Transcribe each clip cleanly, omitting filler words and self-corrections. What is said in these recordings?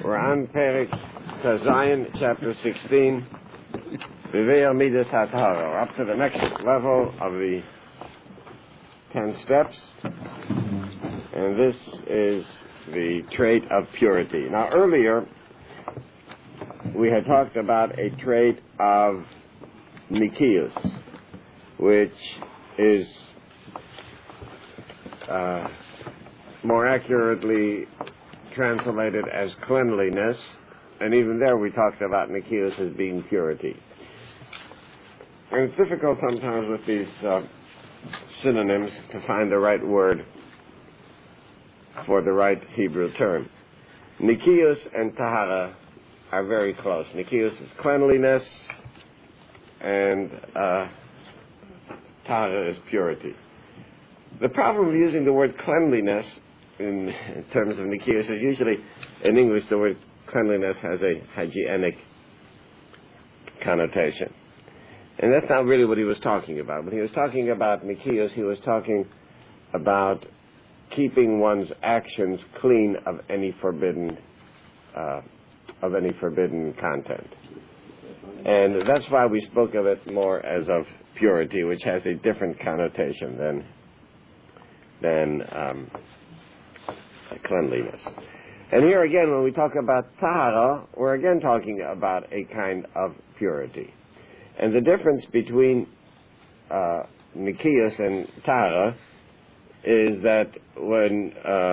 We're on Perek Tazayin, chapter 16, Vivei Midas HaTahara. We're up to the next level of the 10 steps, and this is the trait of purity. Now, earlier, we had talked about a trait of Nikius, which is more accurately translated as cleanliness, and even there we talked about Nikius as being purity. And it's difficult sometimes with these synonyms to find the right word for the right Hebrew term. Nikius and Tahara are very close. Nikius is cleanliness, and Tahara is purity. The problem of using the word cleanliness in terms of Nikius is usually, in English, the word cleanliness has a hygienic connotation. And that's not really what he was talking about. When he was talking about Nikius, he was talking about keeping one's actions clean of any forbidden content. And that's why we spoke of it more as of purity, which has a different connotation than cleanliness. And here again, when we talk about tahara, we're again talking about a kind of purity. And the difference between Nikius and tahara is that when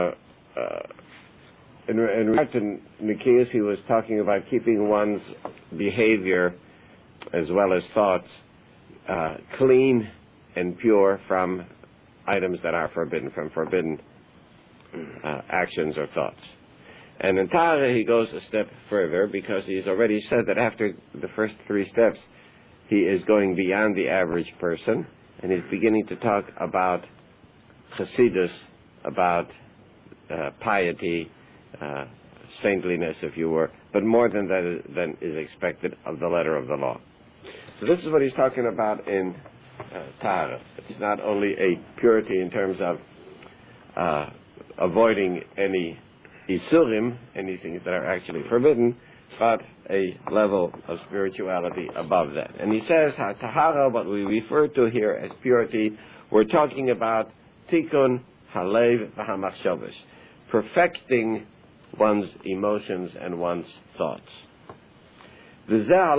in regard to Nikius, he was talking about keeping one's behavior as well as thoughts clean and pure from items that are forbidden, from forbidden actions or thoughts. And in Tahara, he goes a step further because he's already said that after the first 3 steps, he is going beyond the average person, and he's beginning to talk about chassidus, about piety, saintliness, if you were, but more than that than is expected of the letter of the law. So this is what he's talking about in Tahara. It's not only a purity in terms of avoiding any isurim, any things that are actually forbidden, but a level of spirituality above that. And he says, Tahara, what we refer to here as purity, we're talking about tikkun halev v'hamachshavos, perfecting one's emotions and one's thoughts. The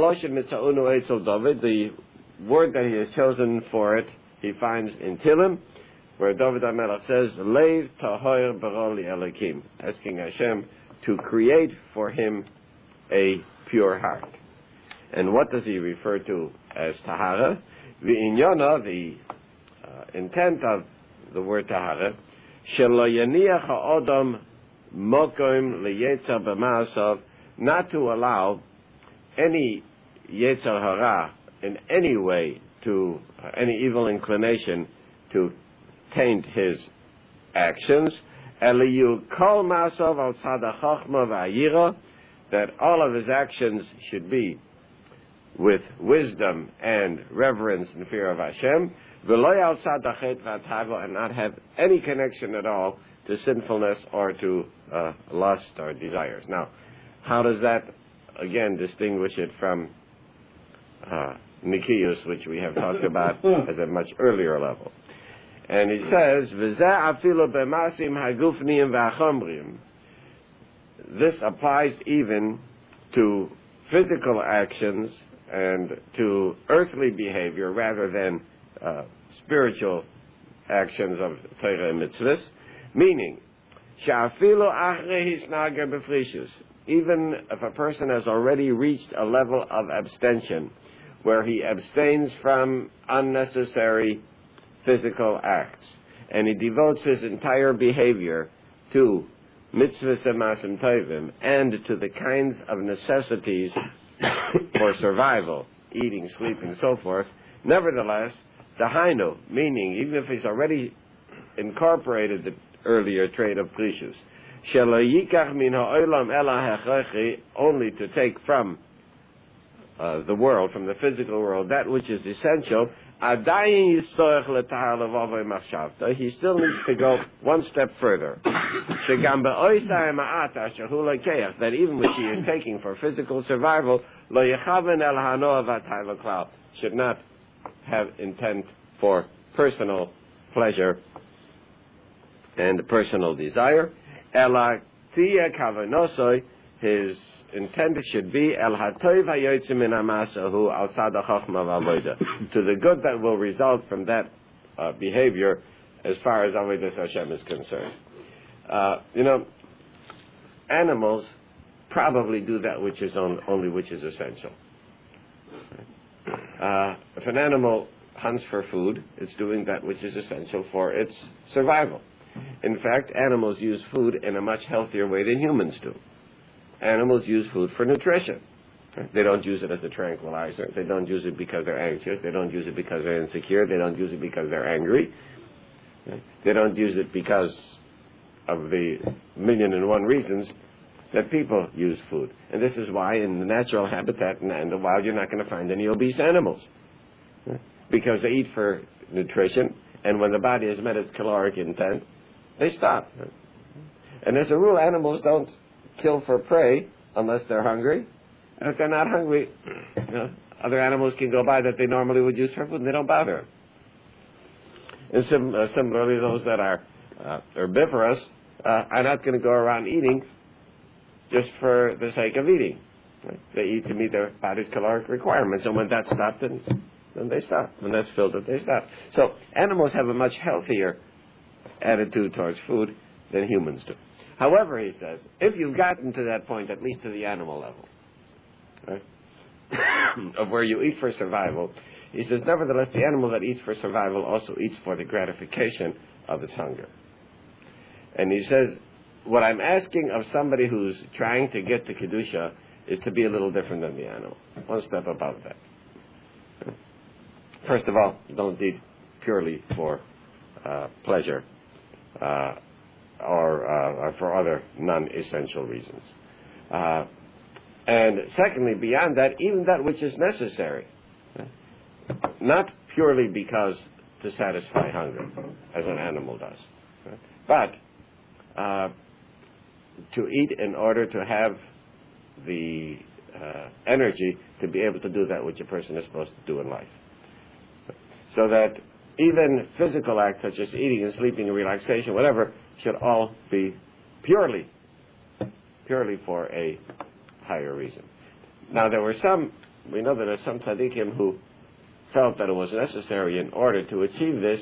word that he has chosen for it, he finds in Tilim, where David HaMelech says, Leiv tahoyer baro li Elokim, asking Hashem to create for him a pure heart. And what does he refer to as Tahara? V'inyona, the intent of the word Tahara, shelo yaniach ha'odam mokom leyetzer b'ma'asav, not to allow any yetzer hara in any way, to any evil inclination to taint his actions, eliyu kol ma'asav al tzad ha'chochma v'hayira, that all of his actions should be with wisdom and reverence and fear of Hashem, v'lo al tzad ha'chet v'hatava, and not have any connection at all to sinfulness or to lust or desires. Now, how does that, again, distinguish it from Nikius, which we have talked about as a much earlier level? And he says, this applies even to physical actions and to earthly behavior rather than spiritual actions of Torah and mitzvahs, meaning, even if a person has already reached a level of abstention where he abstains from unnecessary physical acts, and he devotes his entire behavior to mitzvahs and masim tovim, and to the kinds of necessities for survival, eating, sleeping, so forth, nevertheless, dahainu, meaning, even if he's already incorporated the earlier trait of prishus, shelo yikach min ha'olam ela hechrechi, only to take from the world, from the physical world, that which is essential, Adayin yistoich l'tahar levavoi machshavta. He still needs to go one step further. Shegam be'oisai ma'ata shehu lekeach, that even what she is taking for physical survival, lo yechaven el hanoah v'atay l'klal, should not have intent for personal pleasure and personal desire. Ela tiya kavanosoi, his intent should be el hatoiv hayotzim min ha'masahu al sada chachma v'avoda, to the good that will result from that behavior as far as avodas Hashem is concerned. Animals probably do that which is only which is essential. If an animal hunts for food, it's doing that which is essential for its survival. In fact, animals use food in a much healthier way than humans do. Animals use food for nutrition. They don't use it as a tranquilizer. They don't use it because they're anxious. They don't use it because they're insecure. They don't use it because they're angry. They don't use it because of the 1,000,001 reasons that people use food. And this is why in the natural habitat and the wild you're not going to find any obese animals. Because they eat for nutrition, and when the body has met its caloric intent, they stop. And as a rule, animals don't kill for prey unless they're hungry. And if they're not hungry, other animals can go by that they normally would use for food, and they don't bother. And similarly, those that are herbivorous are not going to go around eating just for the sake of eating. Right? They eat to meet their body's caloric requirements, and when that's stopped, then they stop. When that's filled up, they stop. So animals have a much healthier attitude towards food than humans do. However, he says, if you've gotten to that point, at least to the animal level, right, of where you eat for survival, he says, nevertheless, the animal that eats for survival also eats for the gratification of its hunger. And he says, what I'm asking of somebody who's trying to get to Kedusha is to be a little different than the animal. One step above that. First of all, don't eat purely for pleasure or for other non-essential reasons. And secondly, beyond that, even that which is necessary. Not purely because to satisfy hunger, as an animal does, but to eat in order to have the energy to be able to do that which a person is supposed to do in life. So that even physical acts such as eating and sleeping and relaxation, whatever, should all be purely for a higher reason. Now, we know that there are some tzaddikim who felt that it was necessary in order to achieve this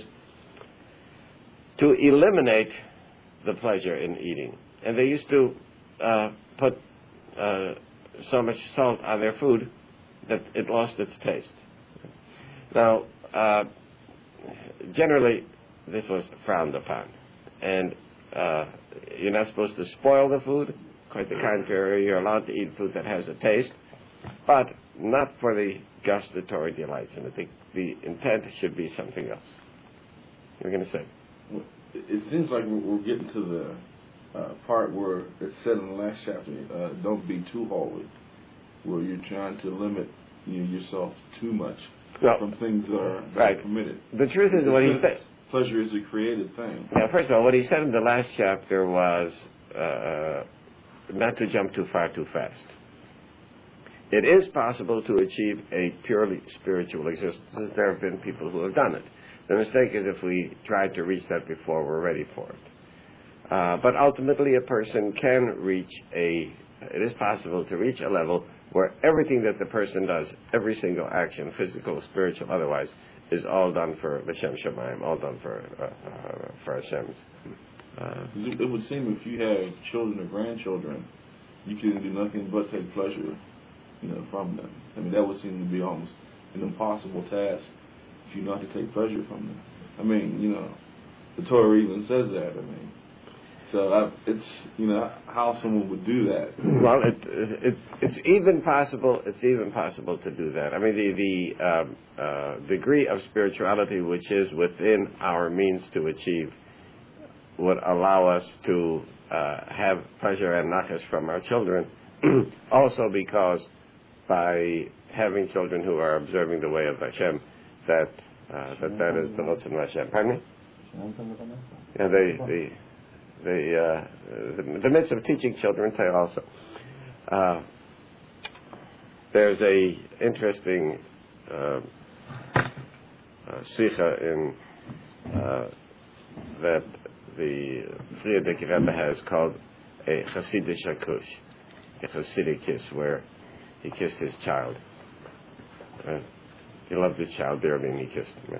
to eliminate the pleasure in eating. And they used to put so much salt on their food that it lost its taste. Now, generally, this was frowned upon. And you're not supposed to spoil the food. Quite the contrary, you're allowed to eat food that has a taste, but not for the gustatory delights. And I think the intent should be something else. You're going to say? Well, it seems like we're getting to the part where it's said in the last chapter, don't be too holy, where you're trying to limit yourself too much from things that are permitted. The truth is what he said. Pleasure is a created thing. Now, first of all, what he said in the last chapter was not to jump too far too fast. It is possible to achieve a purely spiritual existence. There have been people who have done it. The mistake is if we try to reach that before we're ready for it. But ultimately, a person can it is possible to reach a level where everything that the person does, every single action, physical, spiritual, otherwise, is all done for L'Shem Shamayim, all done for Hashem. It would seem if you have children or grandchildren, you can do nothing but take pleasure, from them. I mean, that would seem to be almost an impossible task if you not to take pleasure from them. I mean, the Torah even says that. I mean, so it's how someone would do that. Well, it's even possible. It's even possible to do that. I mean, the degree of spirituality which is within our means to achieve would allow us to have pleasure and nachas from our children. Also, because by having children who are observing the way of Hashem, that that is the Ratzon Hashem. Pardon me? Yeah, the midst of teaching children Torah also. There's a interesting sikha in that the Frierdiker Rebbe has called a Hasidic Akush, a Hasidic kiss, where he kissed his child. He loved his child dearly and he kissed him.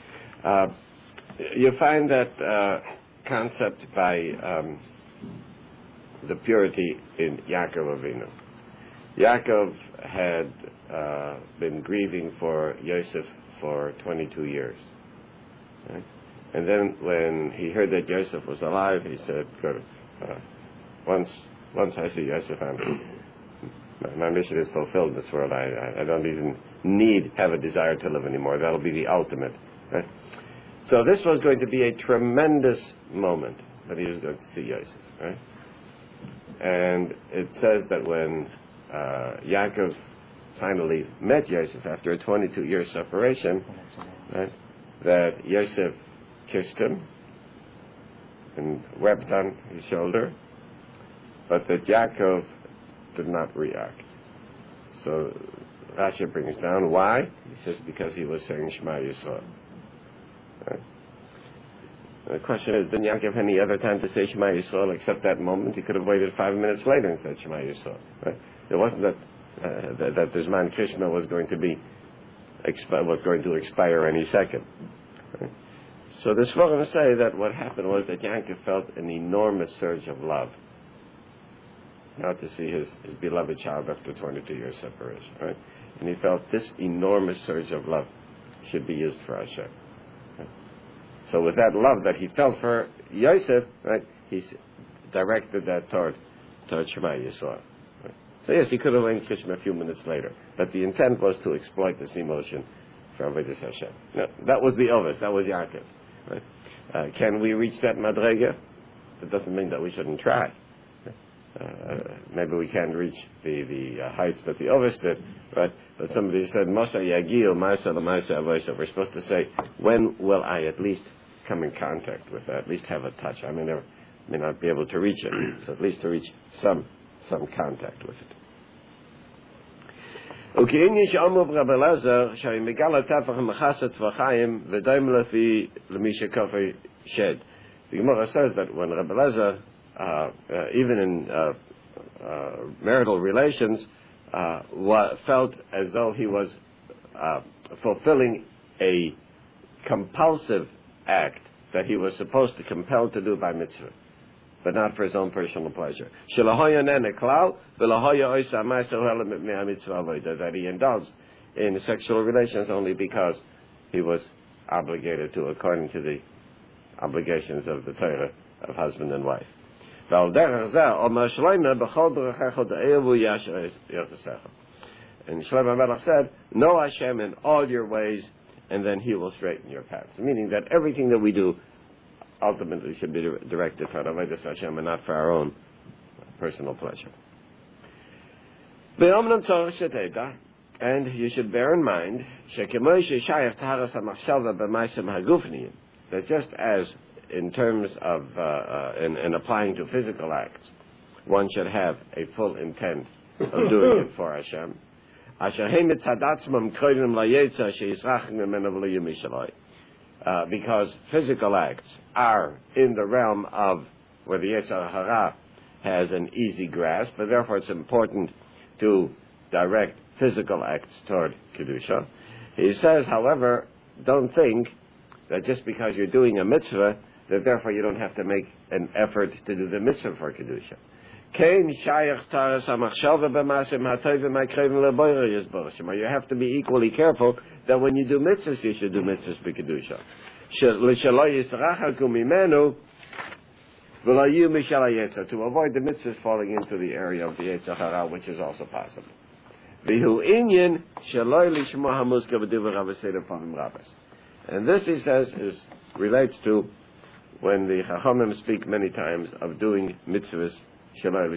You find that concept by the purity in Yaakov Avinu. Yaakov had been grieving for Yosef for 22 years. Right? And then when he heard that Yosef was alive, he said, good, once I see Yosef, my mission is fulfilled in this world. I don't even have a desire to live anymore. That'll be the ultimate. Right? So this was going to be a tremendous moment that he was going to see Yosef. Right? And it says that when Yaakov finally met Yosef after a 22-year separation, right, that Yosef kissed him and wept on his shoulder, but that Yaakov did not react. So Rashi brings down why. He says because he was saying Shema Yisrael. Right? The question is, didn't Yaakov have any other time to say Shema Yisrael except that moment? He could have waited 5 minutes later and said Shema Yisrael. Right? It wasn't that the Zman Krishna was going to expire any second. Right? So the Sforim say that what happened was that Yaakov felt an enormous surge of love. Now to see his beloved child after 22 years separation, right? And he felt this enormous surge of love should be used for Hashem. Right? So with that love that he felt for Yosef, right, he directed that toward Shema Yisrael. Right? So yes, he could have linked Krishna a few minutes later, but the intent was to exploit this emotion for Avodas Hashem. Now, that was the Ovis, that was Yaakov. Right? Can we reach that Madrega? It doesn't mean that we shouldn't try. Maybe we can't reach the heights that the Ovis did, right? But somebody said, Moshe Yagil, Maisa L'Maisa Avoisa. We're supposed to say, when will I at least come in contact with that, at least have a touch? I may not be able to reach it, so at least to reach some contact with it. וכעניין שאמרו ברבי אלעזר, שהיא מגלה טפח המחסת וחיים ודומה לפי למי שכפה שד. The Gemara says that when Rabbi Elazar, even in marital relations, felt as though he was fulfilling a compulsive act that he was supposed to compel to do by mitzvah, but not for his own personal pleasure. That he indulged in sexual relations only because he was obligated to, according to the obligations of the Torah of husband and wife. And Shlomo Melech said, know Hashem in all your ways, and then He will straighten your paths. Meaning that everything that we do ultimately should be directed toward Avodas Hashem and not for our own personal pleasure. And you should bear in mind that just as in terms of in applying to physical acts, one should have a full intent of doing it for Hashem. Because physical acts are in the realm of where the Yetzer Hara has an easy grasp, but therefore it's important to direct physical acts toward Kedusha. He says, however, don't think that just because you're doing a mitzvah, that therefore you don't have to make an effort to do the mitzvah for Kedusha. You have to be equally careful that when you do mitzvahs, you should do mitzvahs for Kedusha. To avoid the mitzvahs falling into the area of the Yetzer Hara, which is also possible. And this, he says, relates to when the Chachamim speak many times of doing mitzvahs,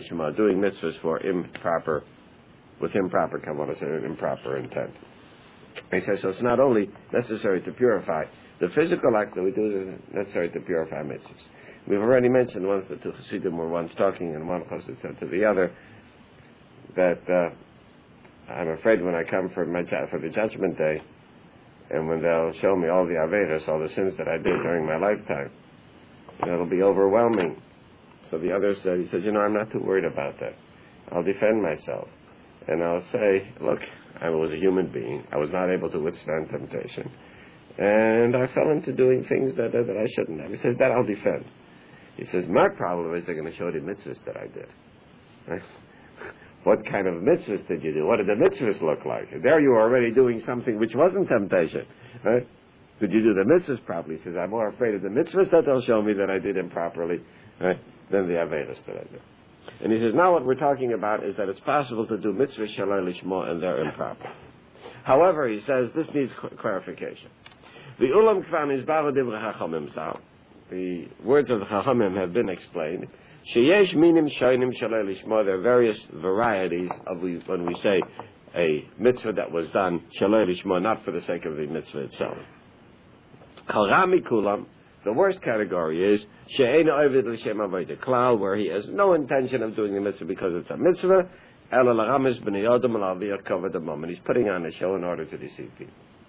doing mitzvahs with improper kavanah and improper intent. He says, so it's not only necessary to purify. The physical acts that we do is necessary to purify mitzvahs. We've already mentioned once that two Chassidim were once talking, and one Chassid said to the other that I'm afraid when I come for the judgment day, and when they'll show me all the averas, all the sins that I did during my lifetime, it'll be overwhelming. So the other said, he says, I'm not too worried about that. I'll defend myself. And I'll say, look, I was a human being. I was not able to withstand temptation. And I fell into doing things that I shouldn't have. He says, that I'll defend. He says, my problem is they're going to show the mitzvahs that I did. Right? What kind of mitzvahs did you do? What did the mitzvahs look like? And there you were already doing something which wasn't temptation. Right? Did you do the mitzvahs properly? He says, I'm more afraid of the mitzvahs that they'll show me that I did improperly, right, than the averas that I did. And he says, now what we're talking about is that it's possible to do mitzvahs shalai lishma and they're improper. However, he says, this needs clarification. The ulam kvan is bava divrei chachamim zal. The words of the chachamim have been explained. Sheyesh minim shoinim shalai lishma. There are various varieties of when we say a mitzvah that was done shalai lishma, not for the sake of the mitzvah itself. Harami kulam. The worst category is she'ein ovid l'shem avodah klal, where he has no intention of doing the mitzvah because it's a mitzvah. Ela l'ramis b'nei adam l'aviyah kavod amam, and he's putting on a show in order to deceive people.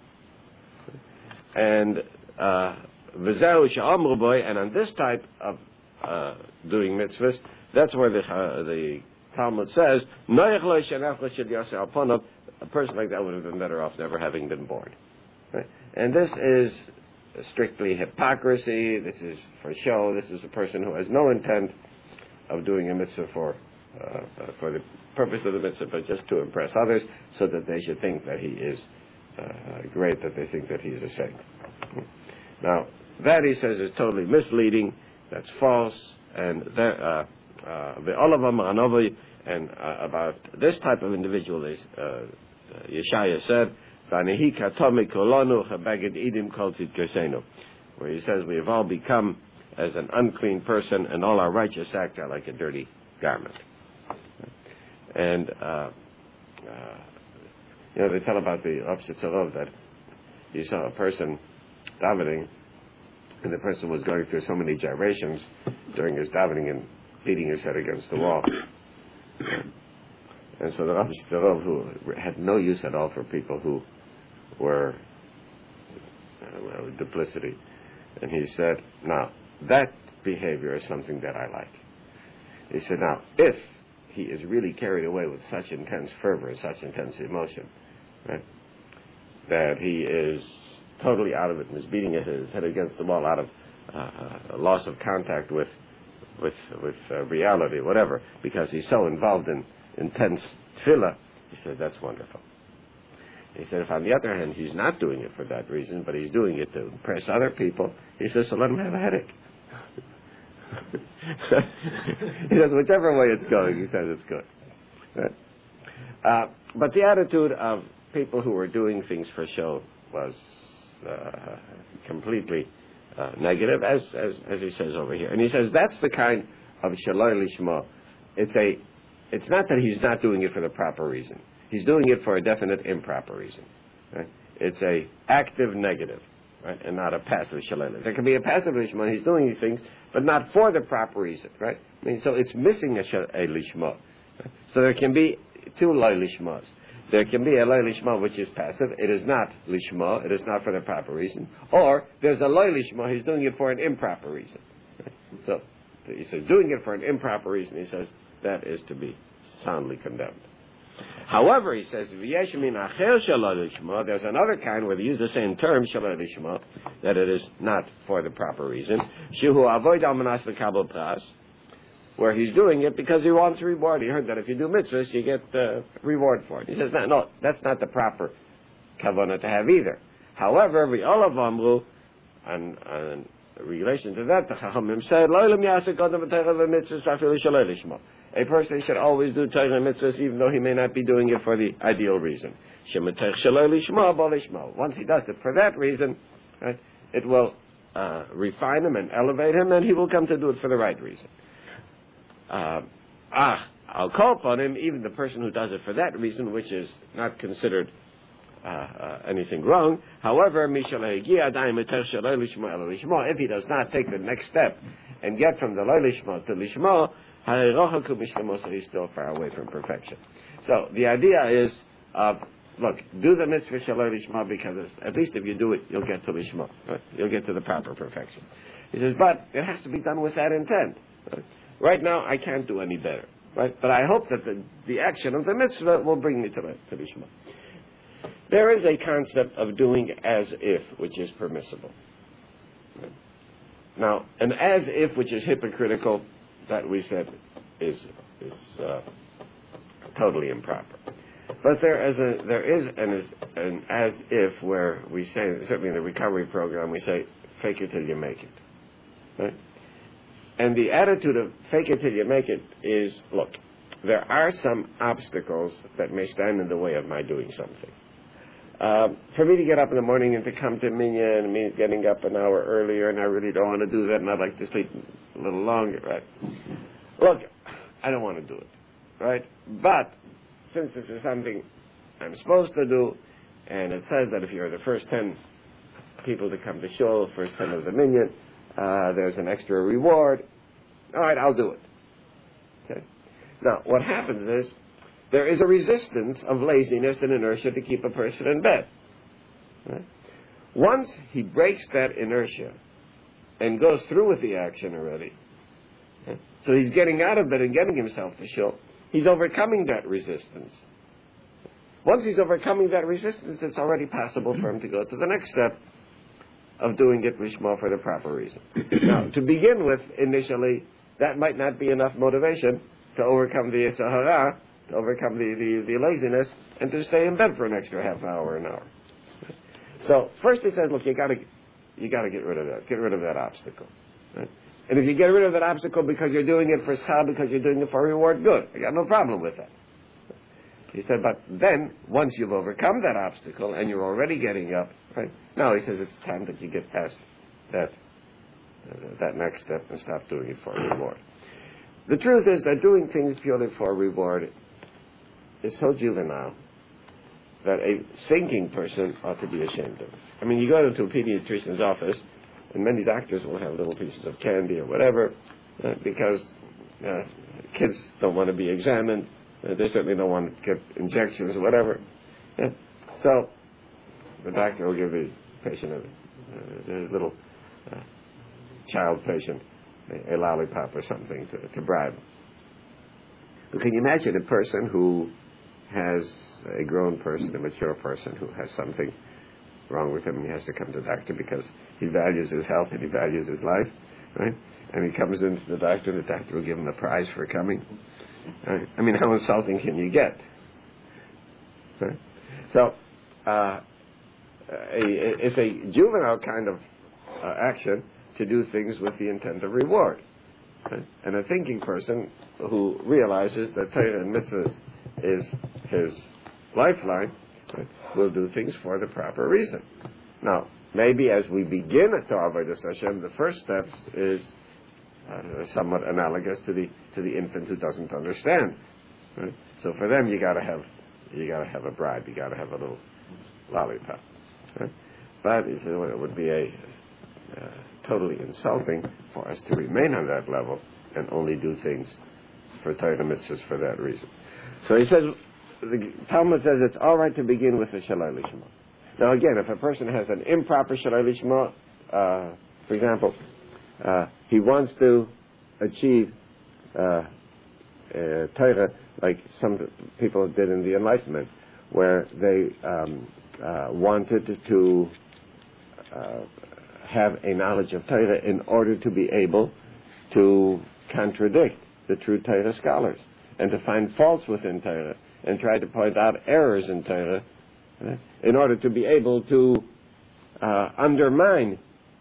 And v'zeu she'amru boy, and on this type of doing mitzvahs, that's where the Talmud says noyach lo shenach lo shel yaseh al panav. A person like that would have been better off never having been born. Right? And this is strictly hypocrisy. This is for show. This is a person who has no intent of doing a mitzvah for the purpose of the mitzvah, but just to impress others, so that they should think that he is great, that they think that he is a saint. Now, that, he says, is totally misleading. That's false. And the Olavam Ranovi, and about this type of individual, Yeshaya said, where he says we have all become as an unclean person, and all our righteous acts are like a dirty garment. And they tell about the opposite of that. You saw a person davening, and the person was going through so many gyrations during his davening and beating his head against the wall. And so the Rav Tzarov, who had no use at all for people who were duplicity, and he said, now, that behavior is something that I like. He said, now, if he is really carried away with such intense fervor and such intense emotion, right, that he is totally out of it and is beating his head against the wall out of a loss of contact with reality, whatever, because he's so involved in intense tefillah, he said, that's wonderful. He said, if on the other hand he's not doing it for that reason, but he's doing it to impress other people, he says, so let him have a headache. He says, whichever way it's going, he says it's good. Right? But the attitude of people who were doing things for show was completely negative, as he says over here. And he says that's the kind of shaloi lishma. It's not that he's not doing it for the proper reason. He's doing it for a definite improper reason. Right? It's a active negative, right, and not a passive shaloi. There can be a passive lishma. He's doing these things, but not for the proper reason, right? I mean, so it's missing a lishma. Right? So there can be two loy lishmas. There can be a loy lishma which is passive. It is not lishma. It is not for the proper reason. Or there's a loy lishma. He's doing it for an improper reason. Right? So he says doing it for an improper reason. He says that is to be soundly condemned. However, he says, there's another kind where they use the same term, shaloi lishma, that it is not for the proper reason, where he's doing it because he wants reward. He heard that if you do mitzvahs, you get reward for it. He says, no, that's not the proper kavanah to have either. However, we all of Amru, and in relation to that, the Chachamim said, a person should always do Torah and mitzvahs even though he may not be doing it for the ideal reason. Once he does it for that reason, right, it will refine him and elevate him, and he will come to do it for the right reason. I'll call upon him, even the person who does it for that reason, which is not considered anything wrong. However, if he does not take the next step and get from the lo lishma to lishma, he's still far away from perfection. So the idea is, look, do the mitzvah shalom lishma, because at least if you do it, you'll get to lishma. Right? You'll get to the proper perfection. He says, but it has to be done with that intent. Right now, I can't do any better. Right? But I hope that the action of the mitzvah will bring me to lishma. There is a concept of doing as if, which is permissible. Right? Now, an as if, which is hypocritical, that we said is totally improper. But there is an as if where we say, certainly in the recovery program, we say, fake it till you make it. Right? And the attitude of fake it till you make it is, look, there are some obstacles that may stand in the way of my doing something. For me to get up in the morning and to come to Minyan means getting up an hour earlier, and I really don't want to do that, and I'd like to sleep a little longer, right? Look, I don't want to do it, right? But since this is something I'm supposed to do, and it says that if you're the first 10 people to come to shul, first 10 of the Minyan, there's an extra reward. All right, I'll do it. Okay. Now, what happens is, there is a resistance of laziness and inertia to keep a person in bed. Right? Once he breaks that inertia and goes through with the action already, okay, so he's getting out of bed and getting himself to shul, he's overcoming that resistance. Once he's overcoming that resistance, it's already possible for him to go to the next step of doing it lishma for the proper reason. Now, to begin with, initially, that might not be enough motivation to overcome the Yetzer Hara, to overcome the laziness, and to stay in bed for an extra half hour, an hour. So first he says, look, you got to get rid of that. Get rid of that obstacle. Right? And if you get rid of that obstacle because you're doing it for schar, because you're doing it for reward, good. I got no problem with that. He said, but then once you've overcome that obstacle and you're already getting up, right? Now he says it's time that you get past that next step and stop doing it for reward. The truth is that doing things purely for reward is so juvenile that a thinking person ought to be ashamed of it. I mean, you go into a pediatrician's office, and many doctors will have little pieces of candy or whatever, because kids don't want to be examined. They certainly don't want to get injections or whatever. So the doctor will give the patient, a little child patient, a lollipop or something to bribe. But can you imagine a person who has a grown person, a mature person who has something wrong with him, and he has to come to the doctor because he values his health and he values his life, right? And he comes into the doctor, and the doctor will give him a prize for coming. Right? I mean, how insulting can you get? Right? So, it's a juvenile kind of action to do things with the intent of reward. Right? And a thinking person who realizes that Torah and mitzvahs is his lifeline, right, will do things for the proper reason. Now, maybe as we begin at Avodas Hashem, the first steps is somewhat analogous to the infant who doesn't understand. Right? So for them, you got to have a bribe, you got to have a little lollipop. Right? But he said, well, it would be totally insulting for us to remain on that level and only do things for Torah mitzvahs for that reason. So he says, the Talmud says it's all right to begin with the Shalai Lishma. Now again, if a person has an improper Shalai Lishma, for example, he wants to achieve Torah like some people did in the Enlightenment, where they wanted to have a knowledge of Torah in order to be able to contradict the true Torah scholars and to find faults within Torah and try to point out errors in Torah, right, in order to be able to undermine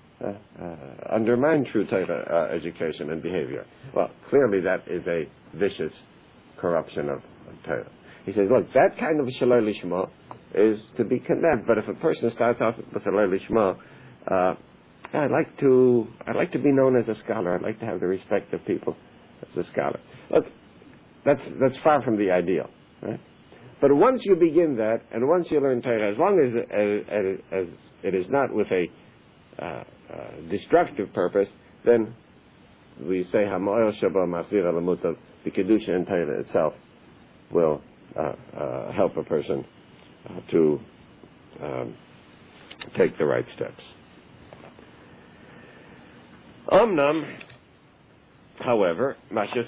true Torah education and behavior. Well, clearly that is a vicious corruption of Torah. He says, look, that kind of Shalai Lishma is to be condemned. But if a person starts off with Shalai Lishma, I'd like to be known as a scholar. I'd like to have the respect of people as a scholar. Look, that's far from the ideal, right? But once you begin that, and once you learn Torah, as long as it is not with a destructive purpose, then we say Hamoel Shabbat Masir Alamutav, the Kedusha in Torah itself will help a person to take the right steps. Omnam, however,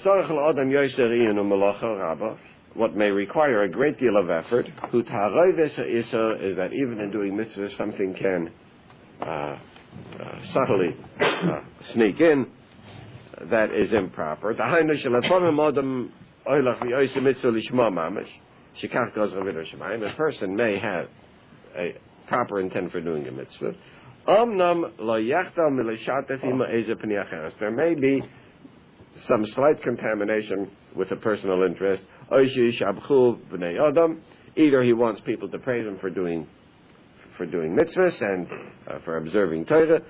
what may require a great deal of effort, is that even in doing mitzvahs, something can subtly sneak in that is improper. A person may have a proper intent for doing a mitzvah. There may be some slight contamination with a personal interest. Either he wants people to praise him for doing mitzvahs and for observing Torah,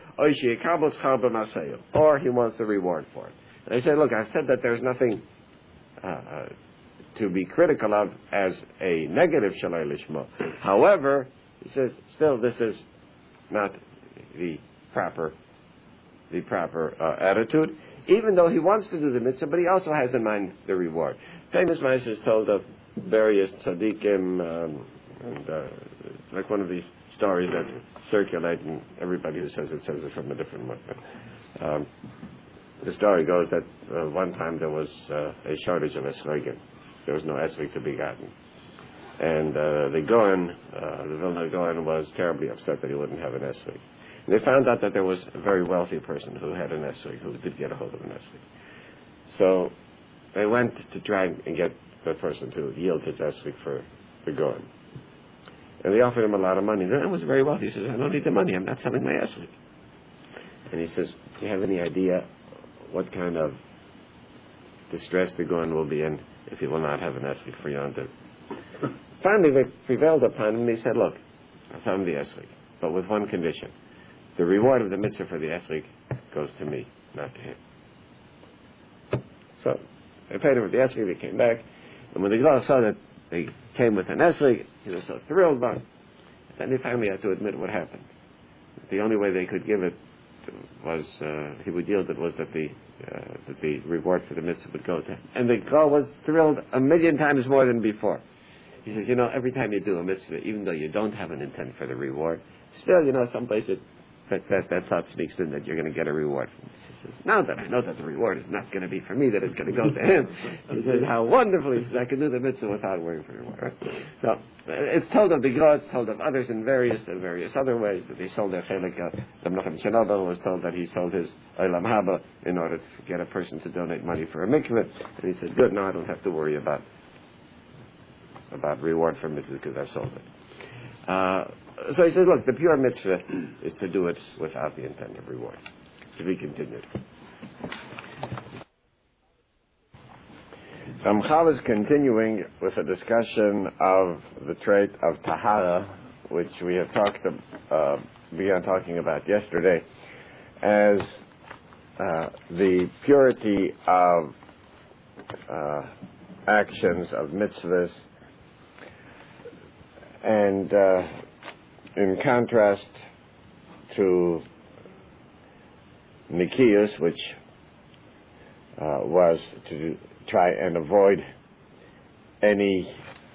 or he wants the reward for it. And they say, look, I said that there's nothing to be critical of as a negative shalai lishma. However, he says, still, this is not the proper attitude, even though he wants to do the mitzvah, but he also has in mind the reward. Famous Ma'aseh is told of various tzaddikim, it's like one of these stories that circulate, and everybody who says it from a different way. The story goes that one time there was a shortage of esrogim. There was no esrog to be gotten. And the Vilna Gaon was terribly upset that he wouldn't have an esrog. And they found out that there was a very wealthy person who had an esrog, who did get a hold of an esrog. So they went to try and get that person to yield his esrog for the Gaon. And they offered him a lot of money. The man was very wealthy. He says, I don't need the money. I'm not selling my esrog. And he says, do you have any idea what kind of distress the Gaon will be in if he will not have an esrog for Yom Tov? Finally, they prevailed upon him, and he said, look, I'll sell him the esrog, but with one condition. The reward of the mitzvah for the esrog goes to me, not to him. So they paid him with the esrog, they came back, and when the Gaon saw that they came with an esrog, he was so thrilled by it. Then they finally had to admit what happened. The only way they could give it was, he would yield it, was that the reward for the mitzvah would go to him. And the Gaon was thrilled 1,000,000 times more than before. He says, every time you do a mitzvah, even though you don't have an intent for the reward, still, someplace that thought sneaks in that you're going to get a reward from it. He says, now that I know that the reward is not going to be for me, that it's going to go to him, he says, how wonderful. He says, I can do the mitzvah without worrying for the reward. Right? So, it's told of the Gaon, it's told of others in various other ways, that they sold their chelik. The Menachem Chernobyl was told that he sold his Olam Haba in order to get a person to donate money for a mikveh. And he said, good, now I don't have to worry about reward for mitzvah because I've sold it. So he says, look, the pure mitzvah is to do it without the intent of reward. To be continued. Ramchal is continuing with a discussion of the trait of tahara, which we have began talking about yesterday, as the purity of actions, of mitzvahs, and in contrast to Nikius, which was to try and avoid any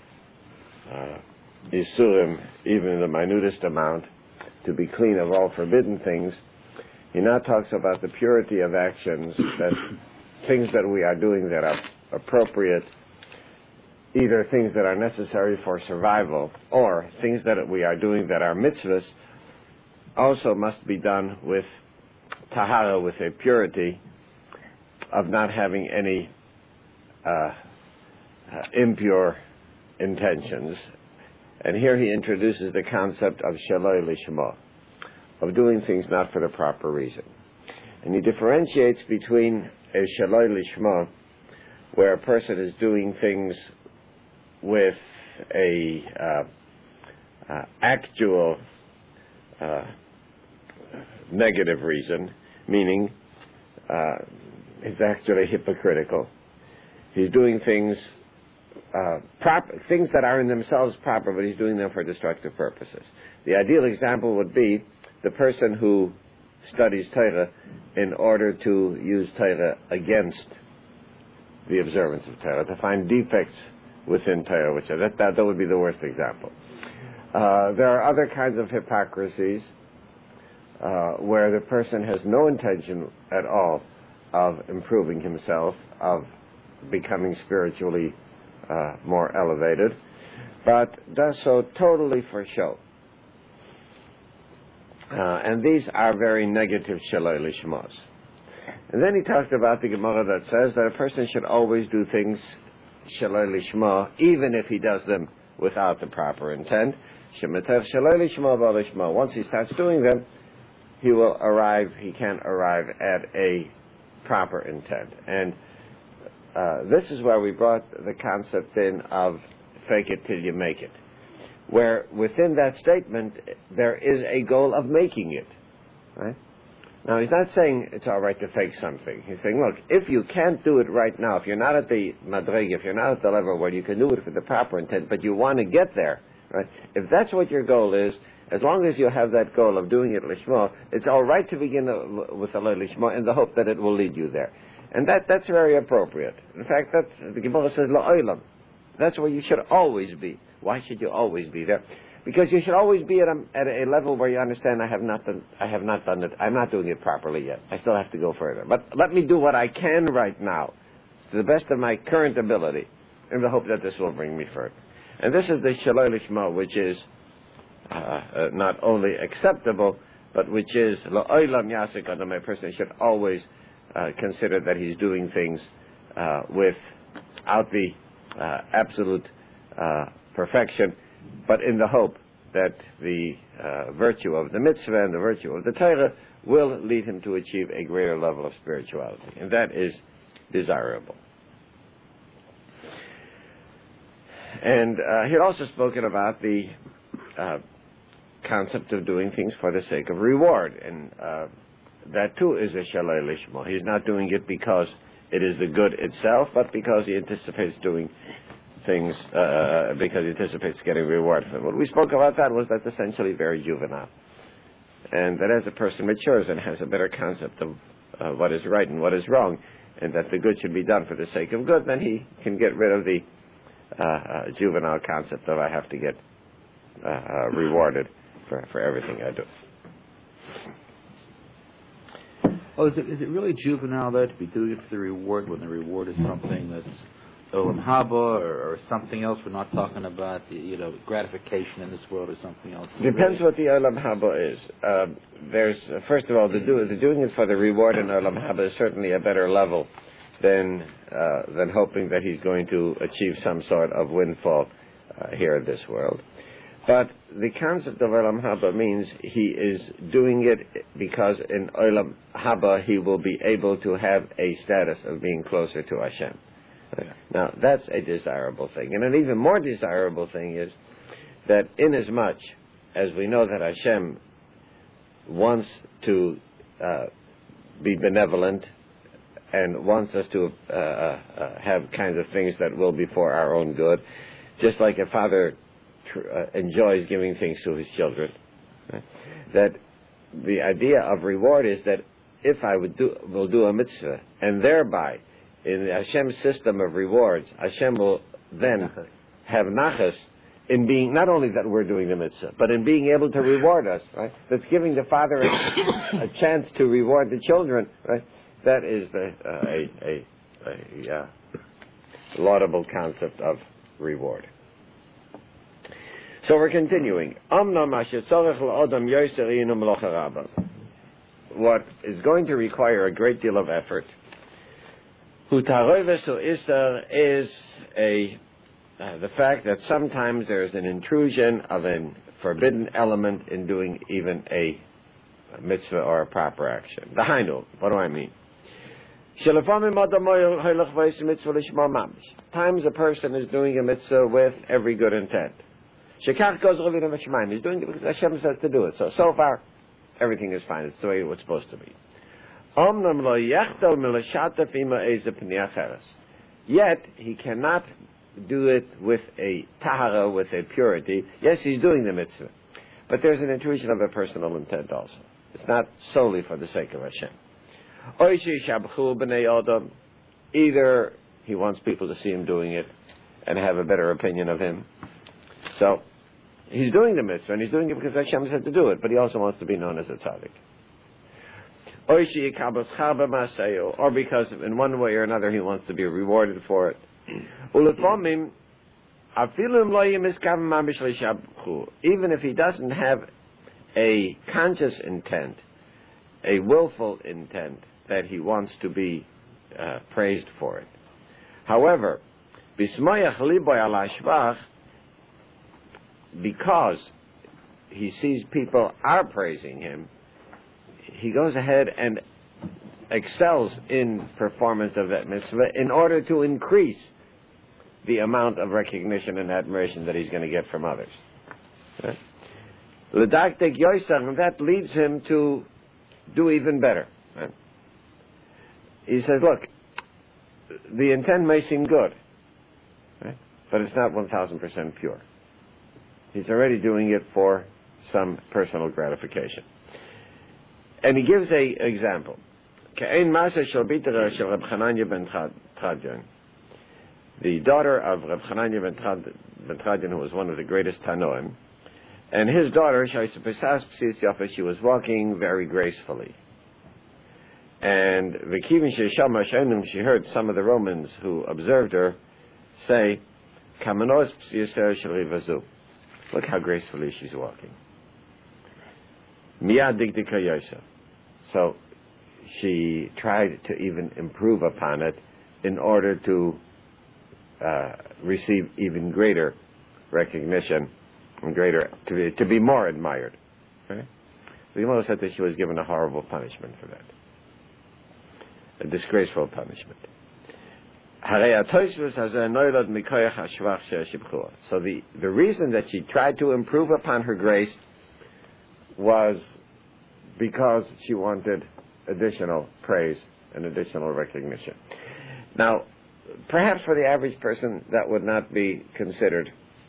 Isurim, even in the minutest amount, to be clean of all forbidden things. He now talks about the purity of actions, that things that we are doing that are appropriate, either things that are necessary for survival or things that we are doing that are mitzvahs, also must be done with tahara, with a purity of not having any impure intentions. And here he introduces the concept of shaloi lishma, of doing things not for the proper reason. And he differentiates between a shaloi lishma, where a person is doing things with a actual negative reason, meaning he's actually hypocritical. He's doing things things that are in themselves proper, but he's doing them for destructive purposes. The ideal example would be the person who studies Torah in order to use Torah against the observance of Torah, to find defects within Torah, which that would be the worst example. There are other kinds of hypocrisies where the person has no intention at all of improving himself, of becoming spiritually more elevated, but does so totally for show. And these are very negative shaloi lishmos. And then he talked about the Gemara that says that a person should always do things shaloi lishma, even if he does them without the proper intent. Shemetev shaloi lishma v'lishma. Once he starts doing them, he can arrive at a proper intent. And this is where we brought the concept in of fake it till you make it, where within that statement there is a goal of making it. Right? Now, he's not saying it's all right to fake something. He's saying, look, if you can't do it right now, if you're not at the madreg, if you're not at the level where you can do it for the proper intent, but you want to get there, right? If that's what your goal is, as long as you have that goal of doing it lishma, it's all right to begin with a lishma in the hope that it will lead you there. And that's very appropriate. In fact, the Gemara says, la'olam. That's where you should always be. Why should you always be there? Because you should always be at a level where you understand I have not done it. I'm not doing it properly yet. I still have to go further. But let me do what I can right now, to the best of my current ability, in the hope that this will bring me further. And this is the shaloi lishma, which is not only acceptable, but which is la'olam yasik adam. A person should always consider that he's doing things without the absolute perfection, but in the hope that the virtue of the mitzvah and the virtue of the Torah will lead him to achieve a greater level of spirituality. And that is desirable. And he had also spoken about the concept of doing things for the sake of reward. And that too is a shaloi lishma. He's not doing it because it is the good itself, but because he anticipates doing things because he anticipates getting reward for it. What we spoke about that was that's essentially very juvenile. And that as a person matures and has a better concept of what is right and what is wrong, and that the good should be done for the sake of good, then he can get rid of the juvenile concept of I have to get rewarded for everything I do. Oh, is it really juvenile, though, to be doing it for the reward when the reward is something that's Olam Haba or something else? We're not talking about gratification in this world or something else. Depends what the Olam Haba is. There's first of all, the doing it for the reward in Olam Haba is certainly a better level than hoping that he's going to achieve some sort of windfall here in this world. But the concept of Olam Haba means he is doing it because in Olam Haba he will be able to have a status of being closer to Hashem. Yeah. Now, that's a desirable thing. And an even more desirable thing is that inasmuch as we know that Hashem wants to be benevolent and wants us to have kinds of things that will be for our own good, just like a father enjoys giving things to his children, right? That the idea of reward is that if I will do a mitzvah, and thereby in Hashem's system of rewards, Hashem will then have nachas in being, not only that we're doing the mitzvah, but in being able to reward us, right? That's giving the father a chance to reward the children, right? That is a laudable concept of reward. So we're continuing. What is going to require a great deal of effort is the fact that sometimes there's an intrusion of a forbidden element in doing even a mitzvah or a proper action. What do I mean? Times a person is doing a mitzvah with every good intent. He's doing it because Hashem says to do it. So far, everything is fine. It's the way it was supposed to be. Yet he cannot do it with a tahara, with a purity, yes, he's doing the mitzvah. But there's an intrusion of a personal intent also. It's not solely for the sake of Hashem. Either he wants people to see him doing it and have a better opinion of him. So he's doing the mitzvah, and he's doing it because Hashem said to do it, but he also wants to be known as a tzaddik. Or because in one way or another he wants to be rewarded for it. Even if he doesn't have a conscious intent, a willful intent that he wants to be praised for it. However, because he sees people are praising him, he goes ahead and excels in performance of that mitzvah in order to increase the amount of recognition and admiration that he's going to get from others. And that leads him to do even better. He says, look, the intent may seem good, but it's not 1,000% pure. He's already doing it for some personal gratification. And he gives an example. The daughter of Reb Chananya ben Tradian, who was one of the greatest Tanoim, and his daughter, she was walking very gracefully. And she heard some of the Romans who observed her say, look how gracefully she's walking. So she tried to even improve upon it in order to receive even greater recognition and greater to be more admired. Right? The Gemara said that she was given a horrible punishment for that, a disgraceful punishment. So the reason that she tried to improve upon her grace was because she wanted additional praise and additional recognition. Now, perhaps for the average person that would not be considered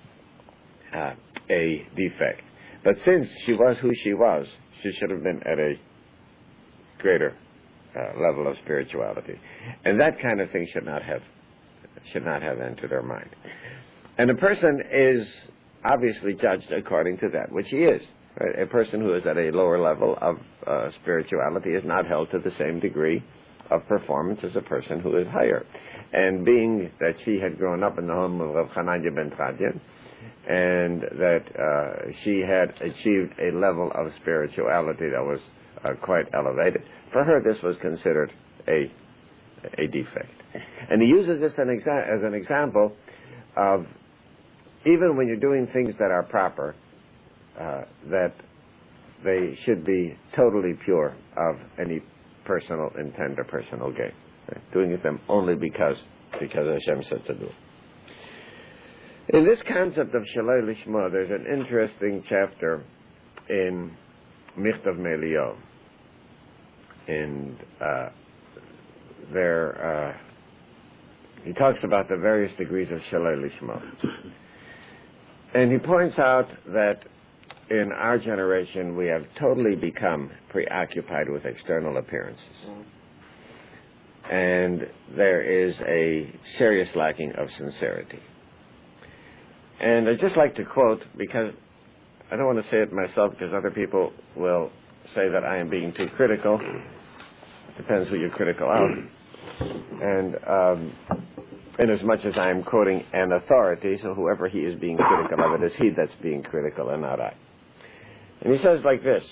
a defect. But since she was who she was, she should have been at a greater level of spirituality. And that kind of thing should not have entered her mind. And a person is obviously judged according to that which he is. Right? A person who is at a lower level of spirituality is not held to the same degree of performance as a person who is higher. And being that she had grown up in the home of Rav Chananya ben Tradian, and that she had achieved a level of spirituality that was quite elevated, for her this was considered a defect. And he uses this as an example of even when you're doing things that are proper, that they should be totally pure of any personal intent or personal gain. Right? Doing them only because Hashem said to do it. In this concept of Shalai Lishma, there's an interesting chapter in Michtav Me'Eliyahu. And there he talks about the various degrees of Shalai Lishma. And he points out that in our generation we have totally become preoccupied with external appearances. And there is a serious lacking of sincerity. And I'd just like to quote, because I don't want to say it myself because other people will say that I am being too critical. Depends who you're critical of. And in as much as I am quoting an authority, so whoever he is being critical of, it is he that's being critical and not I. And he says like this,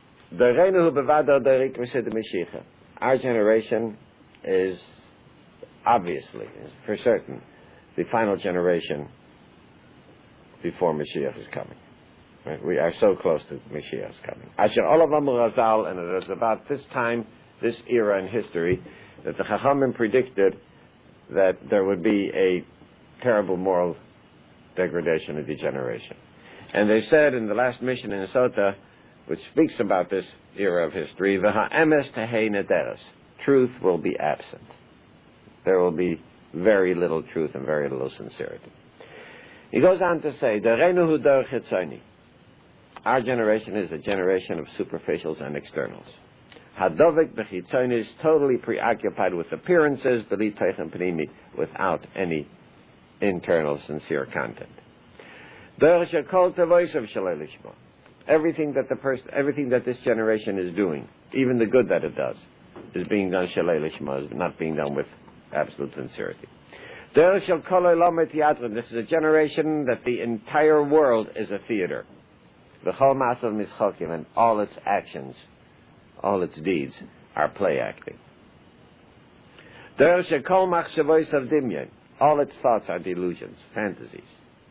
our generation is obviously, for certain, the final generation before Mashiach is coming. Right? We are so close to Mashiach's coming. And it is about this time, this era in history, that the Chachamim predicted that there would be a terrible moral degradation and degeneration. And they said in the last mission in Sota, which speaks about this era of history, truth will be absent. There will be very little truth and very little sincerity. He goes on to say, "Dereinu hu derech hitzoni." Our generation is a generation of superficials and externals. Hadovik b'chitzoni is totally preoccupied with appearances, b'li teichen pnimi, without any internal, sincere content. Derech shekol tevoisav shalei lishma. Everything that this generation is doing, even the good that it does, is being done shalei lishma, is not being done with absolute sincerity. This is a generation that the entire world is a theater. And all its actions, all its deeds are play acting. All its thoughts are delusions, fantasies.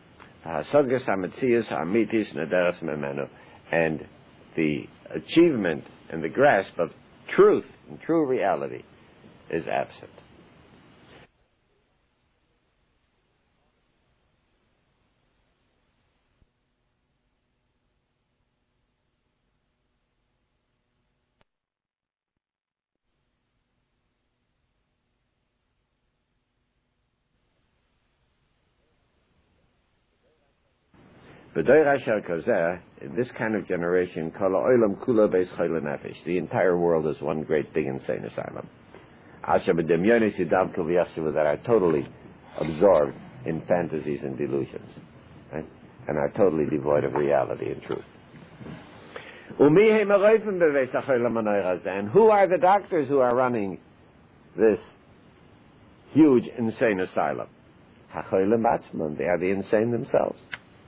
And the achievement and the grasp of truth and true reality is absent. In this kind of generation, the entire world is one great big insane asylum. That are totally absorbed in fantasies and delusions, right? And are totally devoid of reality and truth. And who are the doctors who are running this huge insane asylum? They are the insane themselves.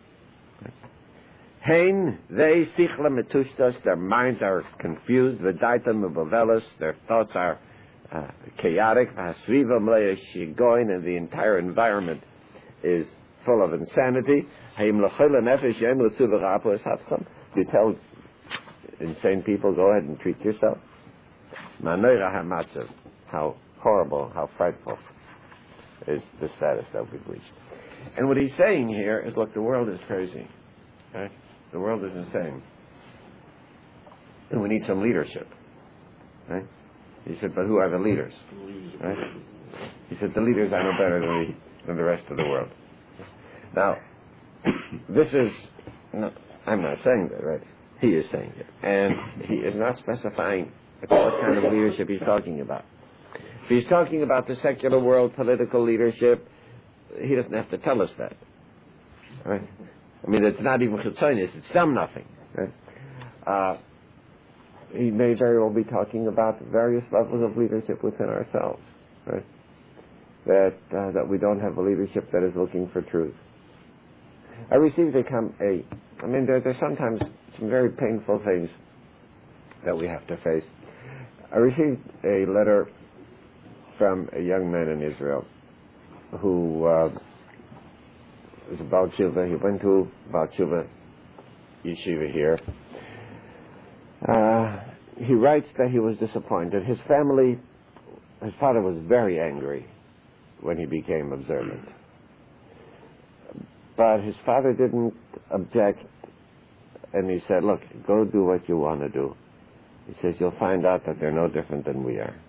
Their minds are confused, their thoughts are chaotic, and the entire environment is full of insanity. You tell insane people, go ahead and treat yourself. How horrible, how frightful is the status that we've reached. And what he's saying here is, look, the world is crazy. Right? The world is insane. And we need some leadership. Right? He said, but who are the leaders? Right? He said, the leaders are no better than the rest of the world. Now, this is, no, I'm not saying that, right? He is saying it. And he is not specifying what kind of leadership he's talking about. If he's talking about the secular world, political leadership, he doesn't have to tell us that. Right? I mean, it's not even chitzonis, it's some nothing. Right? He may very well be talking about various levels of leadership within ourselves. Right? That we don't have a leadership that is looking for truth. I received there's sometimes some very painful things that we have to face. I received a letter from a young man in Israel who was a Baal Tshuva. He went to Baal Tshuva yeshiva here. He writes that he was disappointed. His father was very angry when he became observant. But his father didn't object, and he said, look, go do what you want to do. He says, you'll find out that they're no different than we are.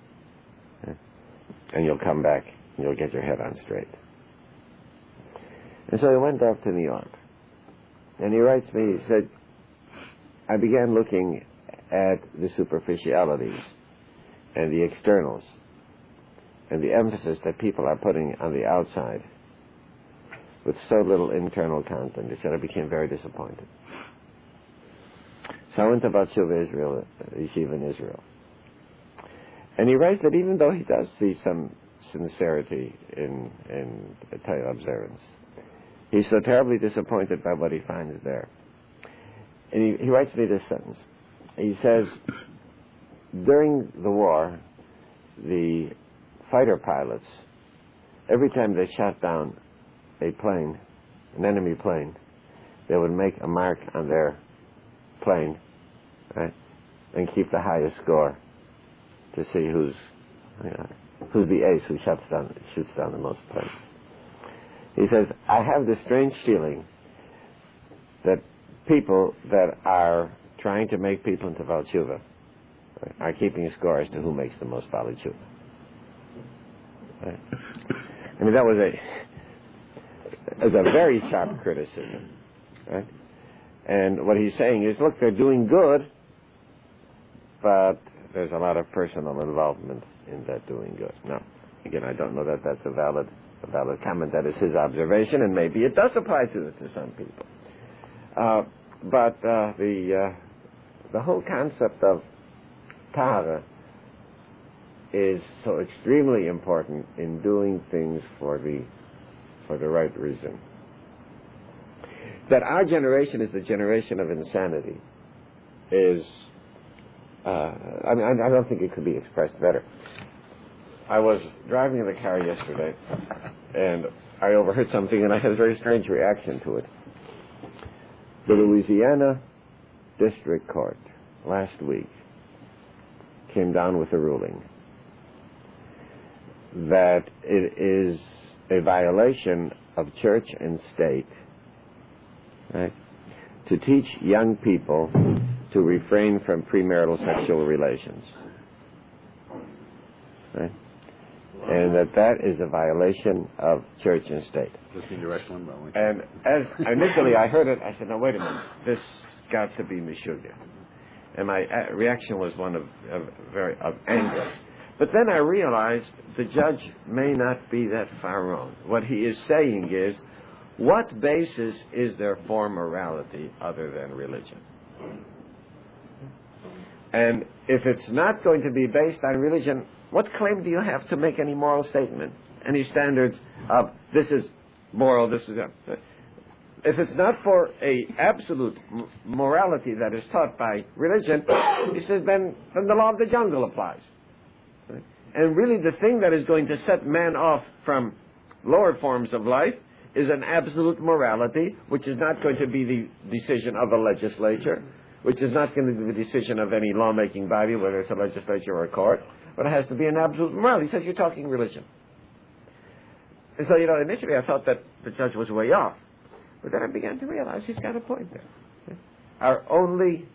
And you'll come back, and you'll get your head on straight. And so he went off to New York. And he writes me, he said, I began looking at the superficialities and the externals and the emphasis that people are putting on the outside with so little internal content. He said, I became very disappointed. So I went to Baal Tshuva Israel, yeshiva in Israel. And he writes that even though he does see some sincerity in Torah observance, he's so terribly disappointed by what he finds there. And he writes me this sentence. He says, during the war, the fighter pilots, every time they shot down a plane, an enemy plane, they would make a mark on their plane, right, and keep the highest score to see who's the ace who shoots down the most planes. He says, I have this strange feeling that people that are trying to make people into Baal Tshuva are keeping a score as to who makes the most Baal Tshuva. Right? I mean, that was a very sharp criticism, right? And what he's saying is, look, they're doing good, but there's a lot of personal involvement in that doing good. Now, again, I don't know that that's a valid comment. That is his observation, and maybe it does apply to some people. But the whole concept of tahara is so extremely important in doing things for the right reason. That our generation is the generation of insanity is, I don't think it could be expressed better. I was driving in the car yesterday, and I overheard something, and I had a very strange reaction to it. The Louisiana District Court last week came down with a ruling that it is a violation of church and state, right, to teach young people to refrain from premarital sexual relations, right? And that is a violation of church and state. And as initially I heard it, I said, no, wait a minute, this got to be Meshuggah. And my reaction was one of anger. But then I realized the judge may not be that far wrong. What he is saying is, what basis is there for morality other than religion? And if it's not going to be based on religion, what claim do you have to make any moral statement? Any standards of this is moral, this is... If it's not for a absolute morality that is taught by religion, he says, then the law of the jungle applies. And really the thing that is going to set man off from lower forms of life is an absolute morality, which is not going to be the decision of a legislature, which is not going to be the decision of any lawmaking body, whether it's a legislature or a court, but it has to be an absolute morality. He says, you're talking religion. And so, initially I thought that the judge was way off. But then I began to realize he's got a point there. Our only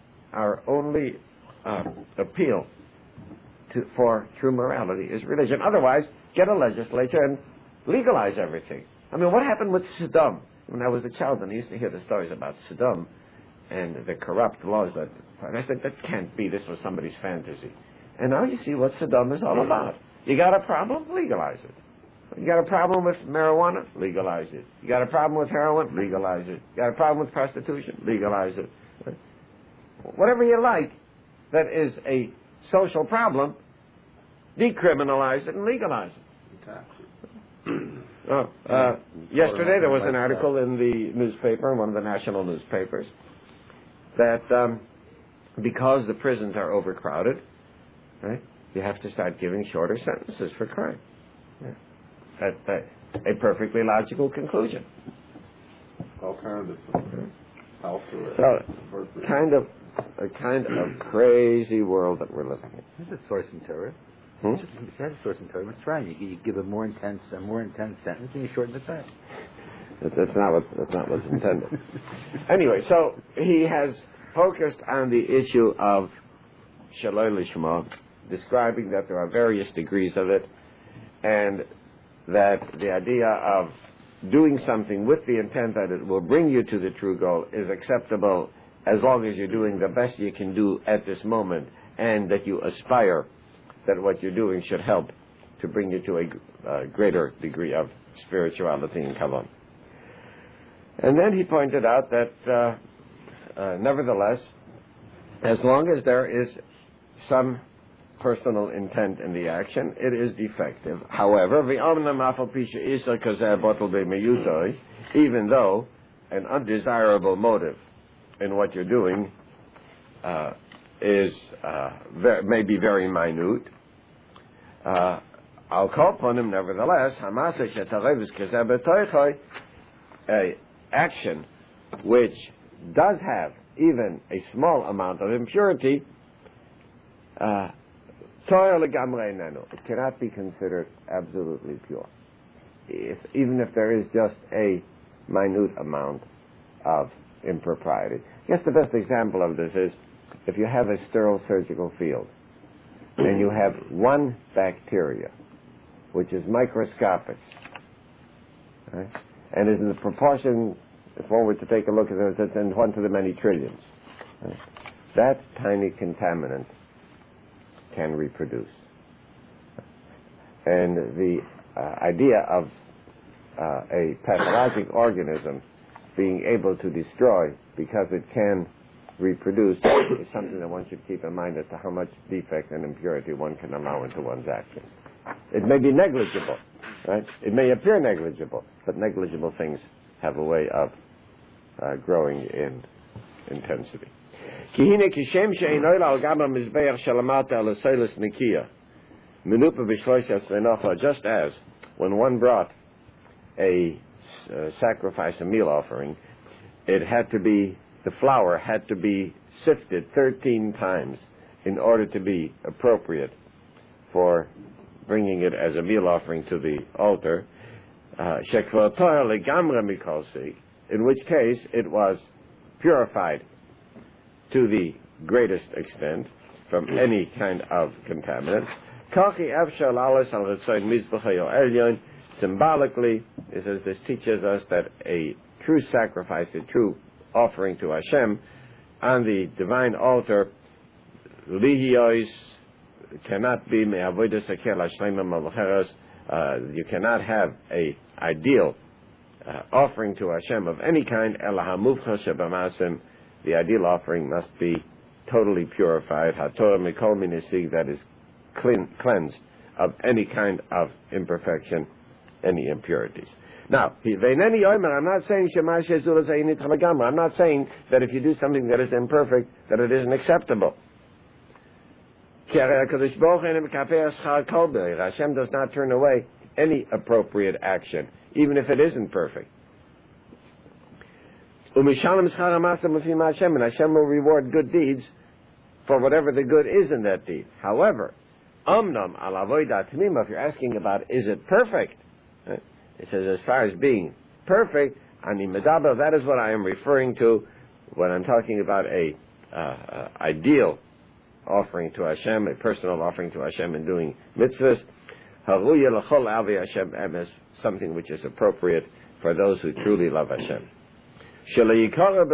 appeal for true morality is religion. Otherwise, get a legislature and legalize everything. I mean, what happened with Saddam? When I was a child, and I used to hear the stories about Saddam and the corrupt laws that... And I said, that can't be. This was somebody's fantasy. And now you see what Saddam is all about. You got a problem? Legalize it. You got a problem with marijuana? Legalize it. You got a problem with heroin? Legalize it. You got a problem with prostitution? Legalize it. Whatever you like that is a social problem, decriminalize it and legalize it. Yesterday there was an article in the newspaper, in one of the national newspapers, that because the prisons are overcrowded, right, you have to start giving shorter sentences for crime. Yeah. That's a perfectly logical conclusion. Alternative house arrest. So, a kind of crazy world that we're living in. That's a source in Torah. That's a source in Torah. That's right. You give a more intense sentence, and you shorten the time. That's not what's intended. Anyway, so he has focused on the issue of Shaloi Lishma, describing that there are various degrees of it, and that the idea of doing something with the intent that it will bring you to the true goal is acceptable as long as you're doing the best you can do at this moment, and that you aspire that what you're doing should help to bring you to a greater degree of spirituality and kavan. And then he pointed out that nevertheless, as long as there is some personal intent in the action, it is defective. However, even though an undesirable motive in what you're doing may be very minute, I'll call upon him nevertheless, a action which does have even a small amount of impurity, it cannot be considered absolutely pure, even if there is just a minute amount of impropriety. I guess the best example of this is if you have a sterile surgical field and you have one bacteria which is microscopic right? And is in the proportion, if one were to take a look at it, it's in 1 to the many trillions. Right? That tiny contaminant can reproduce. And the idea of a pathologic organism being able to destroy because it can reproduce is something that one should keep in mind as to how much defect and impurity one can allow into one's action. It may be negligible, right? It may appear negligible, but negligible things have a way of growing in intensity. Just as when one brought a sacrifice, a meal offering, the flour had to be sifted 13 times in order to be appropriate for bringing it as a meal offering to the altar, in which case it was purified to the greatest extent from any kind of contaminant. Symbolically, it says this teaches us that a true sacrifice, a true offering to Hashem on the divine altar, cannot be you cannot have a ideal offering to Hashem of any kind. The ideal offering must be totally purified, that is cleansed of any kind of imperfection, any impurities. Now, I'm not saying I'm not saying that if you do something that is imperfect, that it isn't acceptable. Hashem does not turn away any appropriate action, even if it isn't perfect. And Hashem will reward good deeds for whatever the good is in that deed. However, if you're asking about is it perfect, it says as far as being perfect, that is what I am referring to when I'm talking about a ideal offering to Hashem, a personal offering to Hashem in doing mitzvahs, something which is appropriate for those who truly love Hashem. Something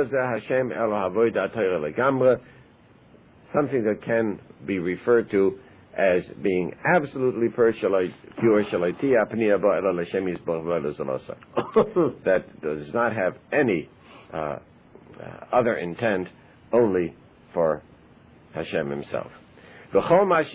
that can be referred to as being absolutely pure, that does not have any other intent, only for Hashem himself. If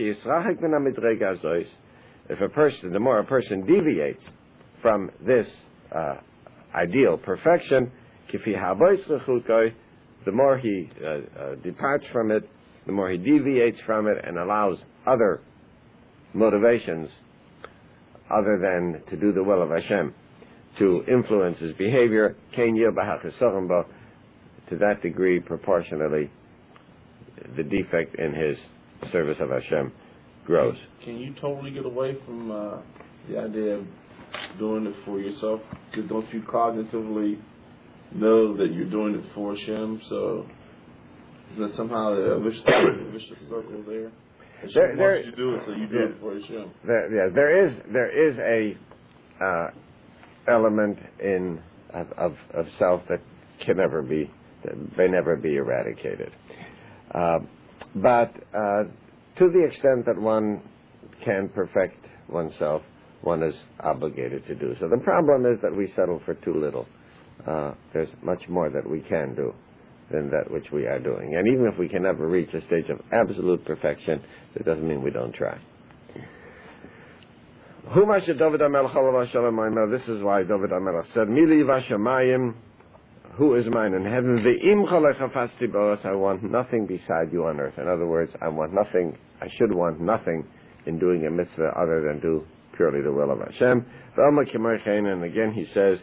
a person, the more a person deviates from this ideal perfection, the more he departs from it, the more he deviates from it and allows other motivations other than to do the will of Hashem to influence his behavior, to that degree, proportionally, the defect in his service of Hashem grows. Can you totally get away from the idea of doing it for yourself? Because don't you cognitively know that you're doing it for Hashem? So is that somehow a vicious circle there? Hashem wants you to do it, so you do it for Hashem. There is a element of self that may never be eradicated. But to the extent that one can perfect oneself, one is obligated to do so. The problem is that we settle for too little. There's much more that we can do than that which we are doing. And even if we can never reach a stage of absolute perfection, it doesn't mean we don't try. This is why David HaMelech said, Mili v'shamayim, who is mine in heaven? I want nothing beside you on earth. In other words, I should want nothing in doing a mitzvah other than do purely the will of Hashem. And again he says,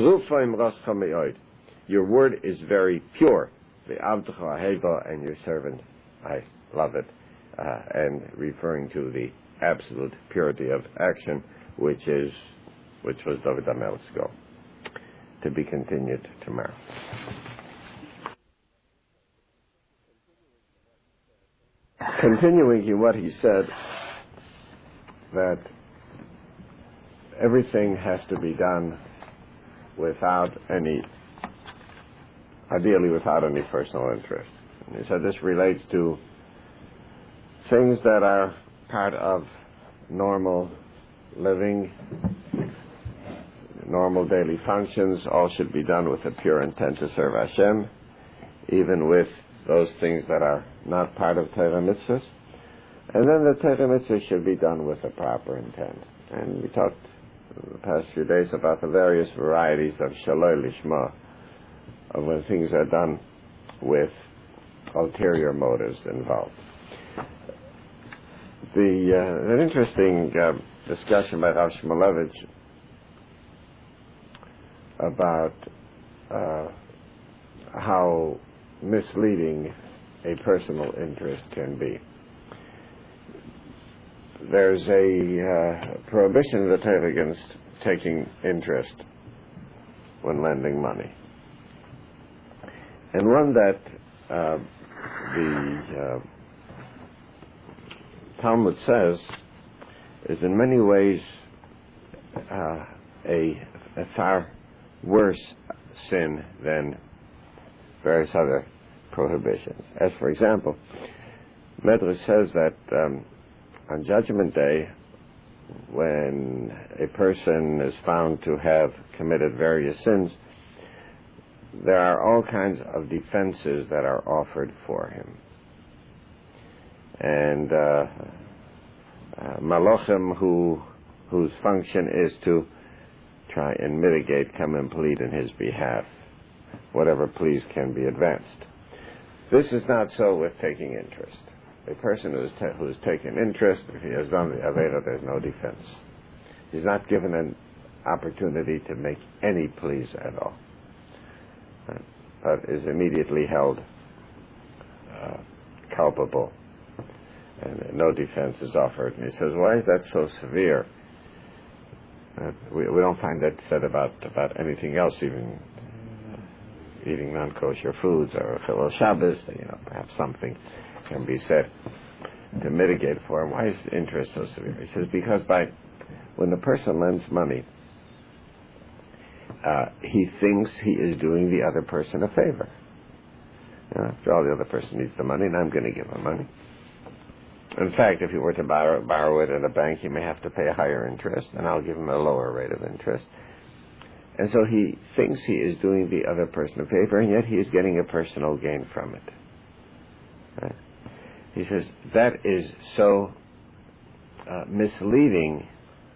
your word is very pure. And your servant, I love it. And referring to the absolute purity of action, which was David HaMelech's goal. To be continued tomorrow. Continuing what he said, that everything has to be done ideally without any personal interest. And he said this relates to things that are part of normal living, normal daily functions. All should be done with a pure intent to serve Hashem, even with those things that are not part of Torah mitzvahs. And then the Torah mitzvahs should be done with a proper intent. And we talked in the past few days about the various varieties of shaloi lishma, of when things are done with ulterior motives involved. An interesting discussion by Rav Shmulevich about how misleading a personal interest can be. There's a prohibition in the Torah against taking interest when lending money. And one that the Talmud says is in many ways a far worse sin than various other prohibitions. As for example, Medrash says that on Judgment Day, when a person is found to have committed various sins, there are all kinds of defenses that are offered for him. And Malachim, whose function is to try and mitigate, come and plead in his behalf, whatever pleas can be advanced. This is not so with taking interest. A person who's taken interest, if he has done the Avera, there's no defense. He's not given an opportunity to make any pleas at all, but is immediately held culpable, and no defense is offered. And he says, why is that so severe? We don't find that said about anything else, even eating non-kosher foods or Chilul Shabbos. Perhaps something can be said to mitigate for him. Why is interest so severe? He says, because when the person lends money, he thinks he is doing the other person a favor. After all, the other person needs the money, and I'm going to give him money. In fact, if he were to borrow it at a bank, he may have to pay a higher interest, and I'll give him a lower rate of interest. And so he thinks he is doing the other person a favor, and yet he is getting a personal gain from it. Right? He says that is so misleading.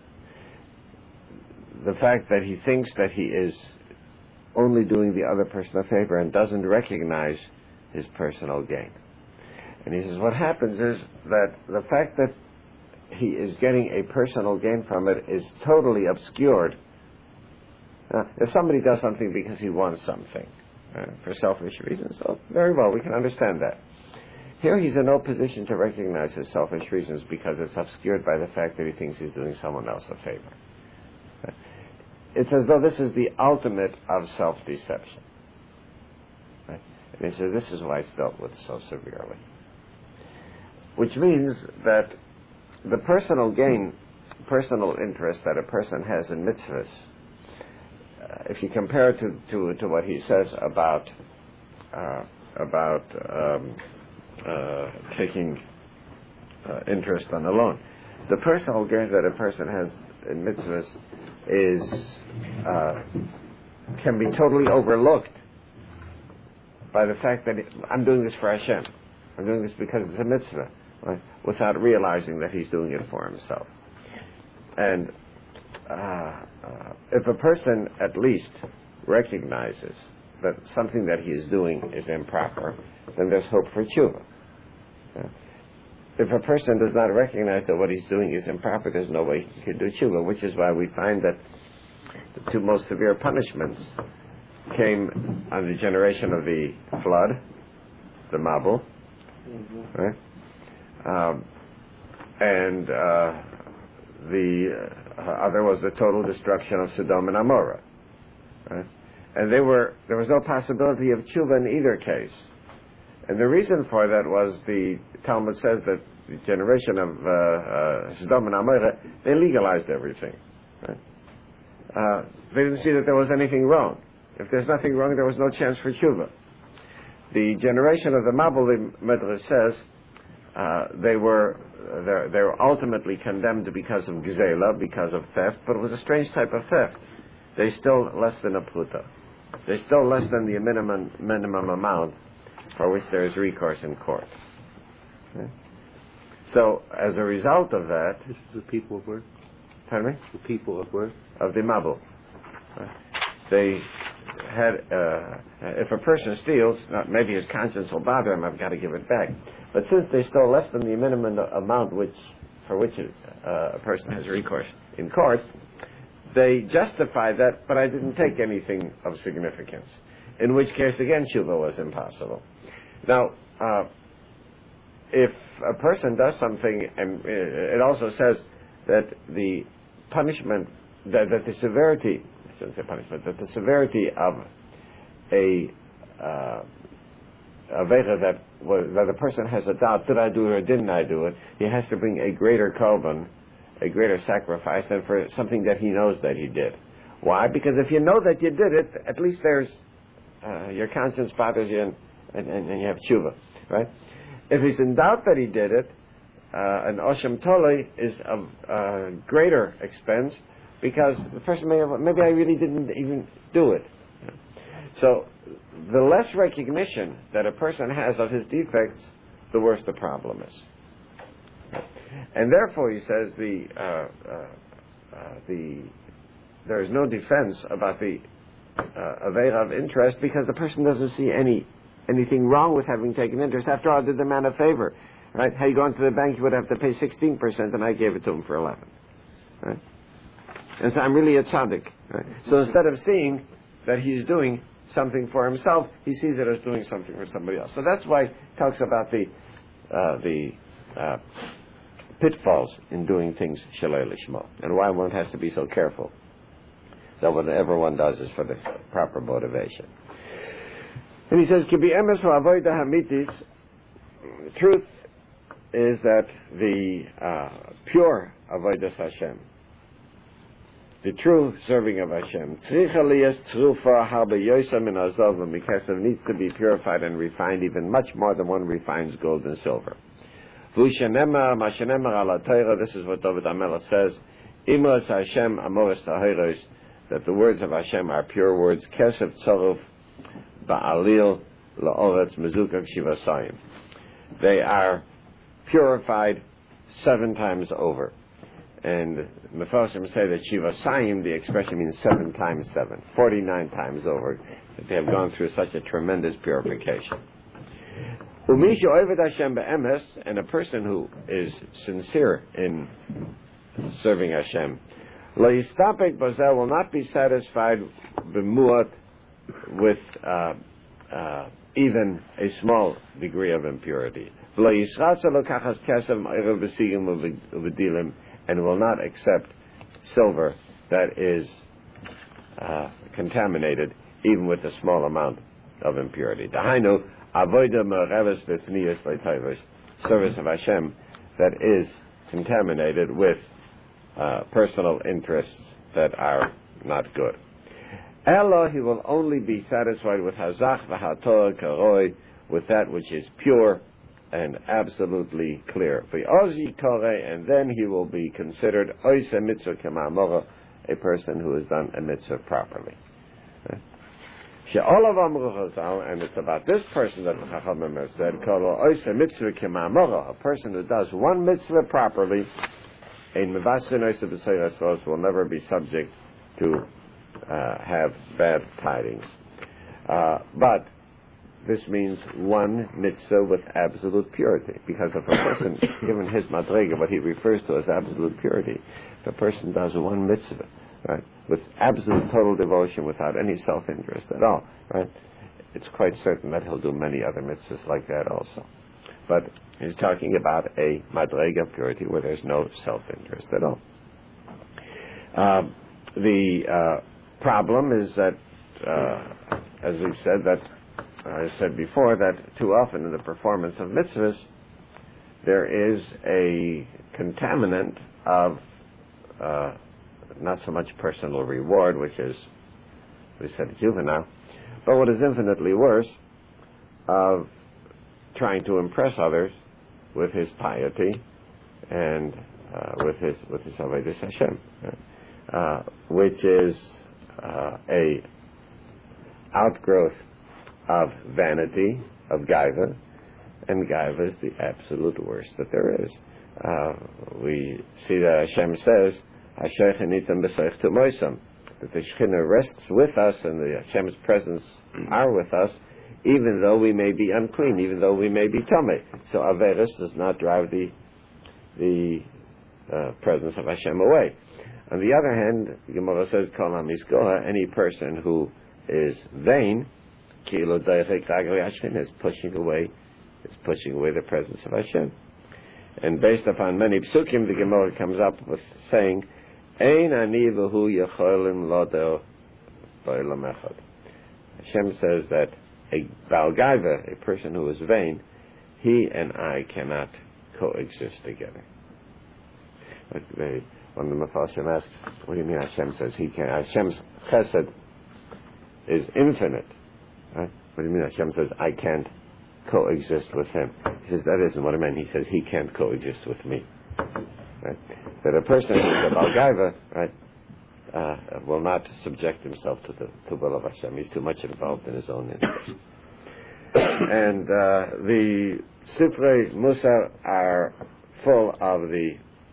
The fact that he thinks that he is only doing the other person a favor and doesn't recognize his personal gain. And he says what happens is that the fact that he is getting a personal gain from it is totally obscured. If somebody does something because he wants something for selfish reasons, so very well, we can understand that. Here he's in no position to recognize his selfish reasons because it's obscured by the fact that he thinks he's doing someone else a favor. It's as though this is the ultimate of self-deception. Right? And he says this is why it's dealt with so severely. Which means that the personal gain, personal interest that a person has in mitzvahs, if you compare it to what he says about taking interest on a loan, the personal gain that a person has in mitzvahs can be totally overlooked by the fact that I'm doing this for Hashem. I'm doing this because it's a mitzvah, right? Without realizing that he's doing it for himself. And if a person at least recognizes that something that he is doing is improper, then there's hope for tshuva. If a person does not recognize that what he's doing is improper, there's no way he can do tshuva, which is why we find that the two most severe punishments came on the generation of the flood, the Mabul, right? And the other was the total destruction of Sodom and Amorah. Right? And there was no possibility of tshuva in either case. And the reason for that was the Talmud says that the generation of Sodom and Amorah, they legalized everything. Right? they didn't see that there was anything wrong. If there's nothing wrong, there was no chance for tshuva. The generation of the Mabul, the Medrash says, they were ultimately condemned because of gzela, because of theft, but it was a strange type of theft. They still less than a pruta. They still less than the minimum amount for which there is recourse in court. Okay? So, as a result of that... This is the people of where? Pardon me? The people of where? Of the Mabul. They had, if a person steals, maybe his conscience will bother him, I've got to give it back. But since they stole less than the minimum amount for which a person has recourse in court, they justify that, but I didn't take anything of significance. In which case, again, tshuva was impossible. Now, if a person does something, and it also says that the punishment, that the severity, I shouldn't say punishment, that the severity of a avera that a person has a doubt, did I do it or didn't I do it, he has to bring a greater korban, a greater sacrifice than for something that he knows that he did. Why? Because if you know that you did it, at least there's your conscience bothers you and you have tshuva, right? If he's in doubt that he did it, an Oshem Tolei is of greater expense because the person maybe I really didn't even do it. So the less recognition that a person has of his defects, the worse the problem is. And therefore, he says there is no defense about the avera of interest because the person doesn't see anything wrong with having taken interest. After all, I did the man a favor. Right? Had you gone to the bank, you would have to pay 16%, and I gave it to him for 11%. Right? And so I'm really a tzaddik. Right? So instead of seeing that he's doing something for himself, he sees it as doing something for somebody else. So that's why he talks about the pitfalls in doing things shalei lishmo, and why one has to be so careful that whatever one does is for the proper motivation. And he says, "Ki be'emes ha'avodah hamitis." Truth is that the pure avodas Hashem, the true serving of Hashem, needs to be purified and refined even much more than one refines gold and silver. This is what David HaMelech says, Imras Hashem amoris tahiros, that the words of Hashem are pure words, kesef tzoruf ba'alil la'oretz mezukak shivasayim. They are purified 7 times over. And Mefarshim say that Shivasayim, the expression means 7 times 7, 49 times over, that they have gone through such a tremendous purification. Umisha Oived Hashem be'emes, and a person who is sincere in serving Hashem, Lo yistapek bazel, will not be satisfied b'muat with even a small degree of impurity. And will not accept silver that is contaminated, even with a small amount of impurity. Dahainu, avodah me'areves v'fniyos le'tayvos, service of Hashem that is contaminated with personal interests that are not good. Ella, he will only be satisfied with hazach v'hator karoi, with that which is pure and absolutely clear. And then he will be considered oise mitzvah k'ma'amora, a person who has done a mitzvah properly. And it's about this person that Chachamim have said, oise mitzvah k'ma'amora, a person who does one mitzvah properly, will never be subject to have bad tidings. But this means one mitzvah with absolute purity. Because if a person, given his madrega, what he refers to as absolute purity, if a person does one mitzvah, right, with absolute total devotion, without any self-interest at all, right, it's quite certain that he'll do many other mitzvahs like that also. But he's talking about a madrega purity where there's no self-interest at all. The problem is that, as we've said, that I said before, that too often in the performance of mitzvahs there is a contaminant of not so much personal reward, which is, we said, juvenile, but what is infinitely worse, of trying to impress others with his piety and with his Avodas Hashem, which is a outgrowth of vanity, of gaiva, and gaiva is the absolute worst that there is. We see that Hashem says, "Asher chenitem b'soich tumoisam," that the Shekhinah rests with us and the Hashem's presence are with us, even though we may be unclean, even though we may be tamei. So Averis does not drive the presence of Hashem away. On the other hand, the Gemara says, Kol HaMizgoha, any person who is vain, Kilo Deichek Ragli Hashem, is pushing away the presence of Hashem. And based upon many psukim, the Gemara comes up with saying, Ein ani v'hu yecholim lodo b'olam echad. Hashem says that a Baal Gaiva, a person who is vain, he and I cannot coexist together. But one of the Mefarshim asks, what do you mean Hashem says he can? Hashem's chesed is infinite. Right? What do you mean Hashem says I can't coexist with him? He says that isn't what I meant. He says he can't coexist with me. Right? That a person who is a Baal Gaiva, right, will not subject himself to the will of Hashem. He's too much involved in his own interest. And the Sifrei Musar are full of the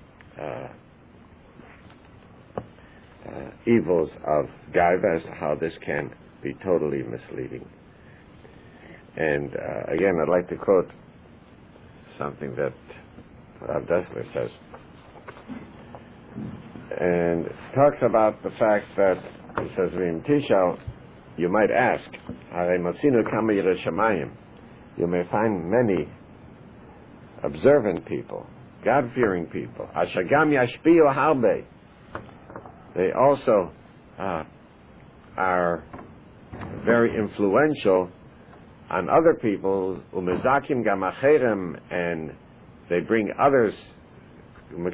evils of Gaiva, as to how this can be totally misleading. And again, I'd like to quote something that Rav Dessler says, and talks about the fact that, he says, V'im Tishal, you might ask, Harei Mosinu Kama Yirei Shamayim, you may find many observant people, God-fearing people, Ashagam Yashpiyu Harbe, they also are very influential on other people, Umezakim Gam Acherem, and they bring others, they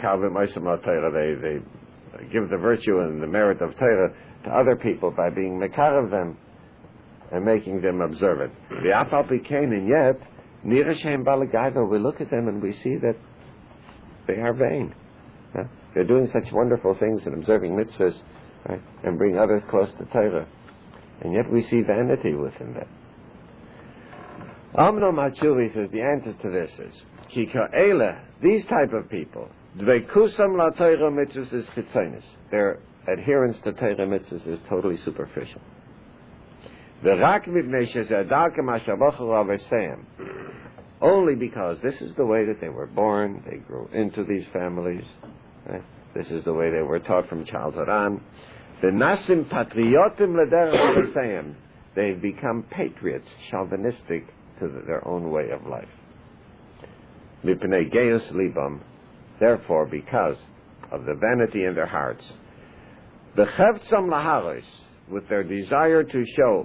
give the virtue and the merit of Torah to other people by being mekarev them and making them observant. And yet, we look at them and we see that they are vain. They're doing such wonderful things and observing mitzvahs, right, and bring others close to Torah. And yet we see vanity within them. Amnon Matshuvi says the answer to this is, these type of people, their adherence to Torah mitzvahs is totally superficial. Only because this is the way that they were born, they grew into these families, right? This is the way they were taught from childhood on. They've become patriots, chauvinistic to their own way of life. Therefore, because of the vanity in their hearts, with their desire to show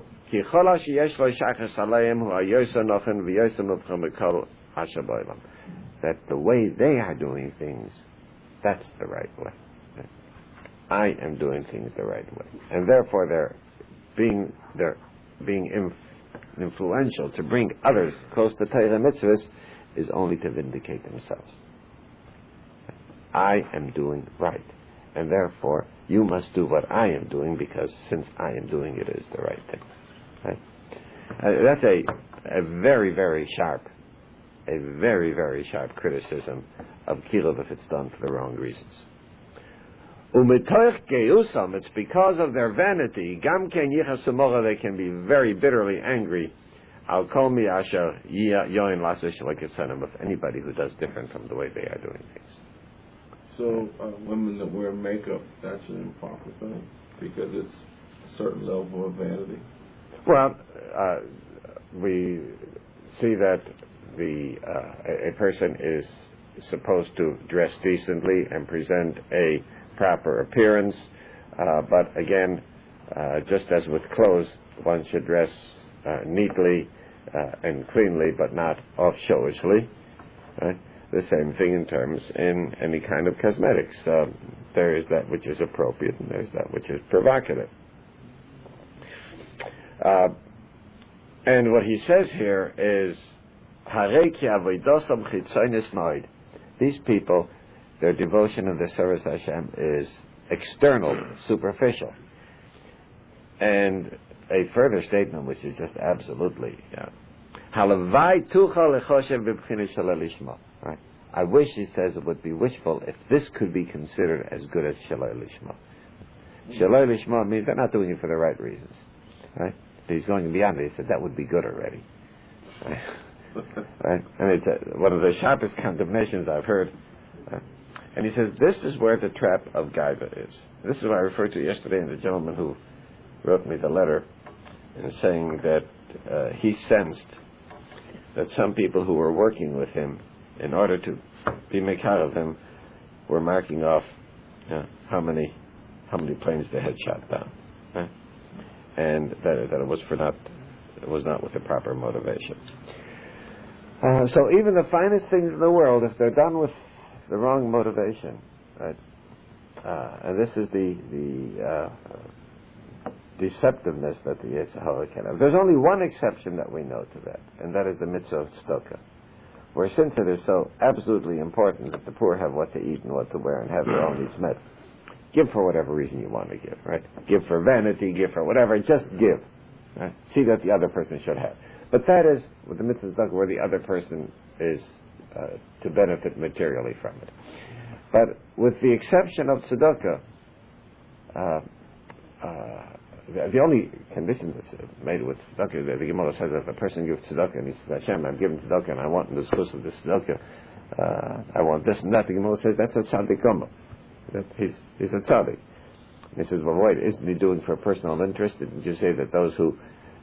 that the way they are doing things, that's the right way. I am doing things the right way, and therefore they're being influential to bring others close to Torah mitzvahs is only to vindicate themselves. I am doing right, and therefore you must do what I am doing, because since I am doing it is the right thing. Right? That's a very, very sharp criticism of Kirov if it's done for the wrong reasons. It's because of their vanity, they can be very bitterly angry with anybody who does different from the way they are doing things. So women that wear makeup, that's an improper thing, because it's a certain level of vanity. Well, we see that a person is supposed to dress decently and present a proper appearance, but again, just as with clothes, one should dress neatly and cleanly, but not off-showishly. Right? the same thing in any kind of cosmetics. There is that which is appropriate, and there's that which is provocative. And what he says here is, these people, their devotion and their service to Hashem is external, superficial. And a further statement, which is just absolutely, right? I wish, he says, it would be wishful if this could be considered as good as Shaloi Lishma. Shaloi Lishma means they're not doing it for the right reasons, right? He's going beyond it. He said that would be good already, right? And it's one of the sharpest condemnations I've heard. And he says this is where the trap of Gaiva is. This is what I referred to yesterday in the gentleman who wrote me the letter, and saying that he sensed that some people who were working with him, in order to be mekar of him, were marking off how many planes they had shot down, right? And that it was not with the proper motivation. So even the finest things in the world, if they're done with the wrong motivation, right? And this is the deceptiveness that the Yetzer Hara can have. There's only one exception that we know to that, and that is the mitzvah of tzedakah, where since it is so absolutely important that the poor have what to eat and what to wear and have their own needs met, give for whatever reason you want to give, right? Give for vanity, give for whatever, just give. Right? See that the other person should have. But that is, with the mitzvah of tzedakah, where the other person is to benefit materially from it. But with the exception of tzedakah, the only condition that's made with tzedakah, the Gemara says that if a person gives tzedakah and he says, Hashem, I'm giving tzedakah and I want in the schus of this tzedakah, I want this and that, the Gemara says that's a tzaddik gomor. That he's a tzaddik. And he says, well, wait, isn't he doing for personal interest? Didn't you say that those who,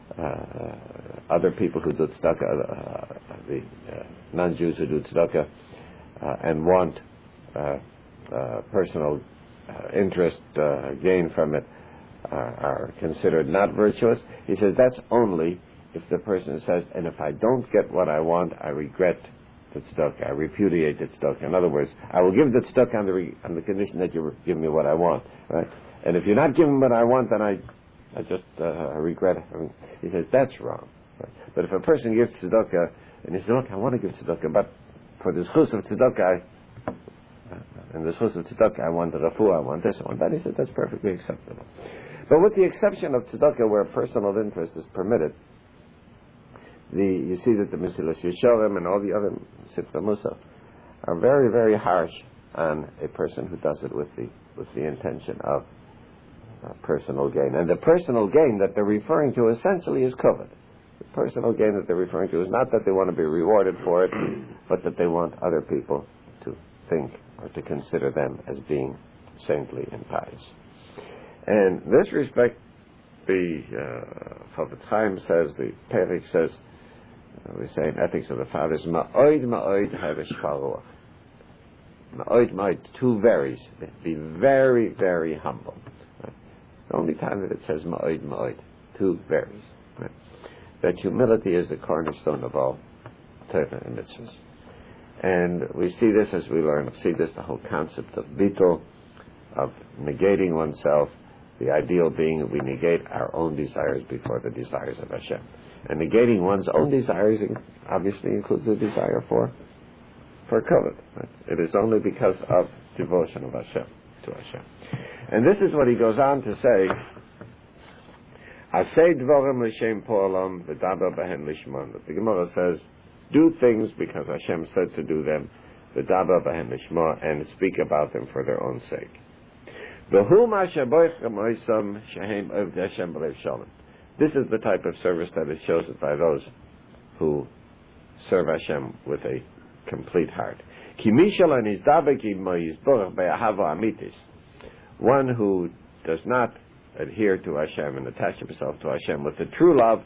other people who do tzedakah, the non-Jews who do tzedakah and want personal interest, gain from it, are considered not virtuous? He says that's only if the person says, and if I don't get what I want, I regret the tzedakah, I repudiate the tzedakah. In other words, I will give the tzedakah on the condition that you give me what I want, right? And if you're not giving what I want, then I just regret it. I mean, he says that's wrong. Right? But if a person gives tzedakah, and he says, look, I want to give tzedakah, but for the schus of tzedakah, and the schus of tzedakah, I want the refuah, I want this, I want that, he said that's perfectly acceptable. But with the exception of tzedakah, where personal interest is permitted, you see that the Mesilas Yesharim and all the other Sifrei Musaf are very, very harsh on a person who does it with the intention of personal gain. And the personal gain that they're referring to essentially is covet. The personal gain that they're referring to is not that they want to be rewarded for it, but that they want other people to think or to consider them as being saintly and pious. And in this respect, the Chofetz Chaim says, the Perek says, we say in Ethics of the Fathers, ma'oid havesh charuach. Ma'oid, two varies. Be very, very humble. Right? The only time that it says ma'oid, two varies. Right? That humility is the cornerstone of all Torah and mitzvahs. And we see this as we learn. We see this, the whole concept of bitul, of negating oneself, the ideal being that we negate our own desires before the desires of Hashem. And negating one's own desires obviously includes the desire for covet. Right? It is only because of devotion of Hashem to Hashem. And this is what he goes on to say, Asay dvorim l'shem po'olam v'daber behen lishmon. The Gemara says, do things because Hashem said to do them, v'daber behen lishmon, and speak about them for their own sake. This is the type of service that is chosen by those who serve Hashem with a complete heart. One who does not adhere to Hashem and attach himself to Hashem with a true love,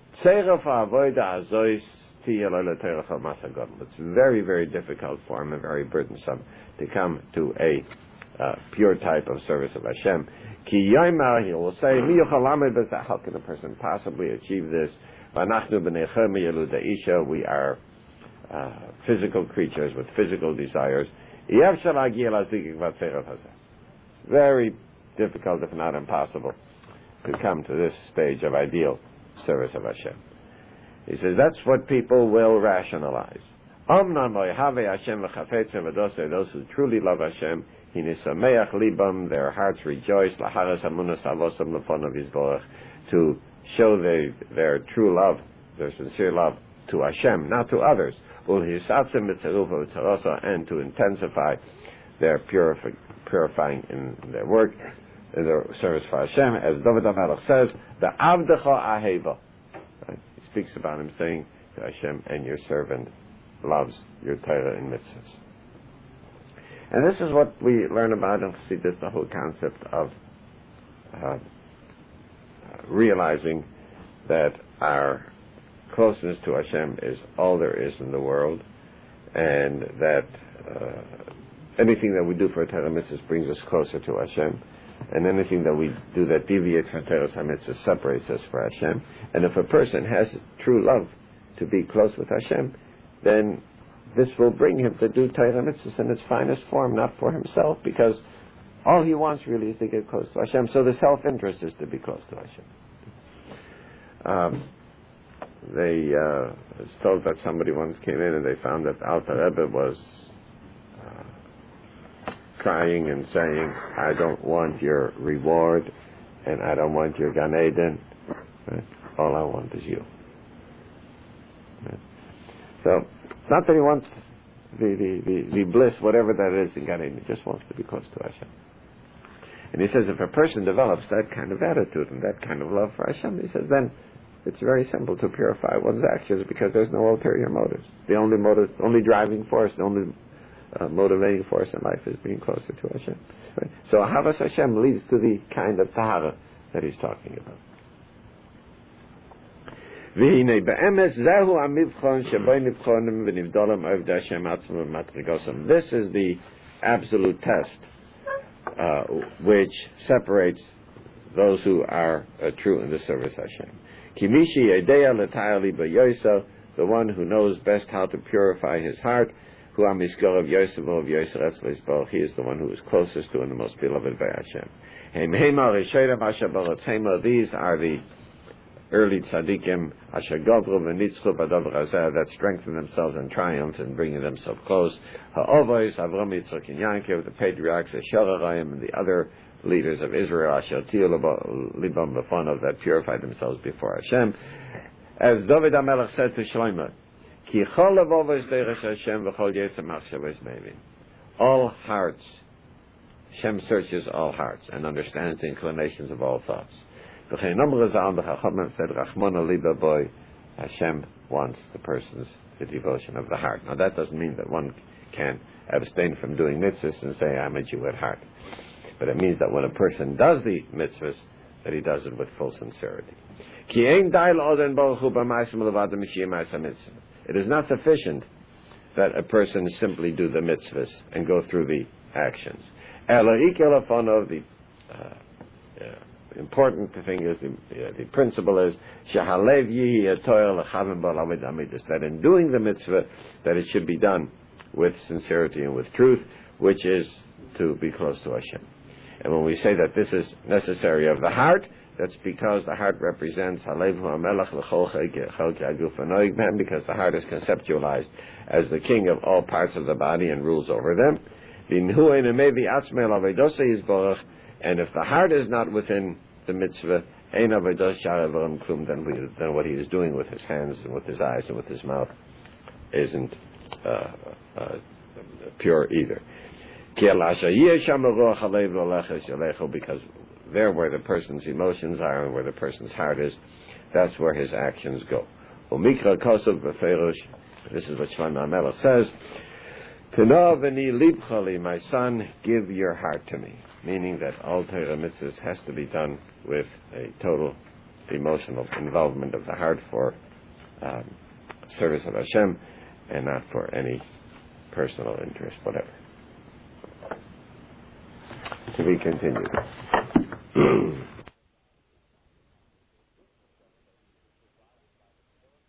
it's very, very difficult for him and very burdensome to come to a pure type of service of Hashem. Ki Yoimar, he will say, how can a person possibly achieve this? We are physical creatures with physical desires. Very difficult, if not impossible, to come to this stage of ideal service of Hashem. He says that's what people will rationalize. Those who truly love Hashem, their hearts rejoice to show their true love, their sincere love to Hashem, not to others, and to intensify their purifying in their work, in their service for Hashem. As David HaMelech says, the Avdecha Aheva. Right? He speaks about him saying to Hashem, and your servant loves your Torah and mitzvahs. And this is what we learn about in Chassidus, the whole concept of realizing that our closeness to Hashem is all there is in the world, and that anything that we do for Torah mitzvahs brings us closer to Hashem, and anything that we do that deviates from Torah mitzvahs separates us from Hashem. And if a person has true love to be close with Hashem, then this will bring him to do Torah mitzvahs in its finest form, not for himself, because all he wants really is to get close to Hashem. So the self-interest is to be close to Hashem. It's told that somebody once came in and they found that Alter Rebbe was crying and saying, I don't want your reward and I don't want your Gan Eden. Right? All I want is you. Right? So it's not that he wants the bliss, whatever that is in Gan Eden. He just wants to be close to Hashem. And he says if a person develops that kind of attitude and that kind of love for Hashem, he says then it's very simple to purify one's actions because there's no ulterior motives. The only driving force, the only motivating force in life is being closer to Hashem. Right? So Ahavas Hashem leads to the kind of tahara that he's talking about. This is the absolute test which separates those who are true in the service of Hashem. The one who knows best how to purify his heart, he is the one who is closest to and the most beloved by Hashem. These are the early tzaddikim that strengthen themselves and triumph in bringing themselves close. Ha'ovos, Avram, Yitzchak, and Yaakov, the patriarchs, the Shararayim, and the other leaders of Israel, that purified themselves before Hashem. As David HaMelech said to Shlomo, all hearts, Hashem searches all hearts and understands the inclinations of all thoughts. Hashem wants the devotion of the heart. Now that doesn't mean that one can abstain from doing mitzvahs and say, I'm a Jew at heart. But it means that when a person does the mitzvahs, that he does it with full sincerity. It is not sufficient that a person simply do the mitzvahs and go through the actions. The important thing is, the principle is, that in doing the mitzvah, that it should be done with sincerity and with truth, which is to be close to Hashem. And when we say that this is necessary of the heart, that's because the heart represents because the heart is conceptualized as the king of all parts of the body and rules over them. And if the heart is not within the mitzvah, then what he is doing with his hands and with his eyes and with his mouth isn't pure either. Because there where the person's emotions are and where the person's heart is, that's where his actions go. This is what Shlomo HaMelech says, my son, give your heart to me. Meaning that all Torah mitzvahs has to be done with a total emotional involvement of the heart for service of Hashem and not for any personal interest, whatever. To be continued.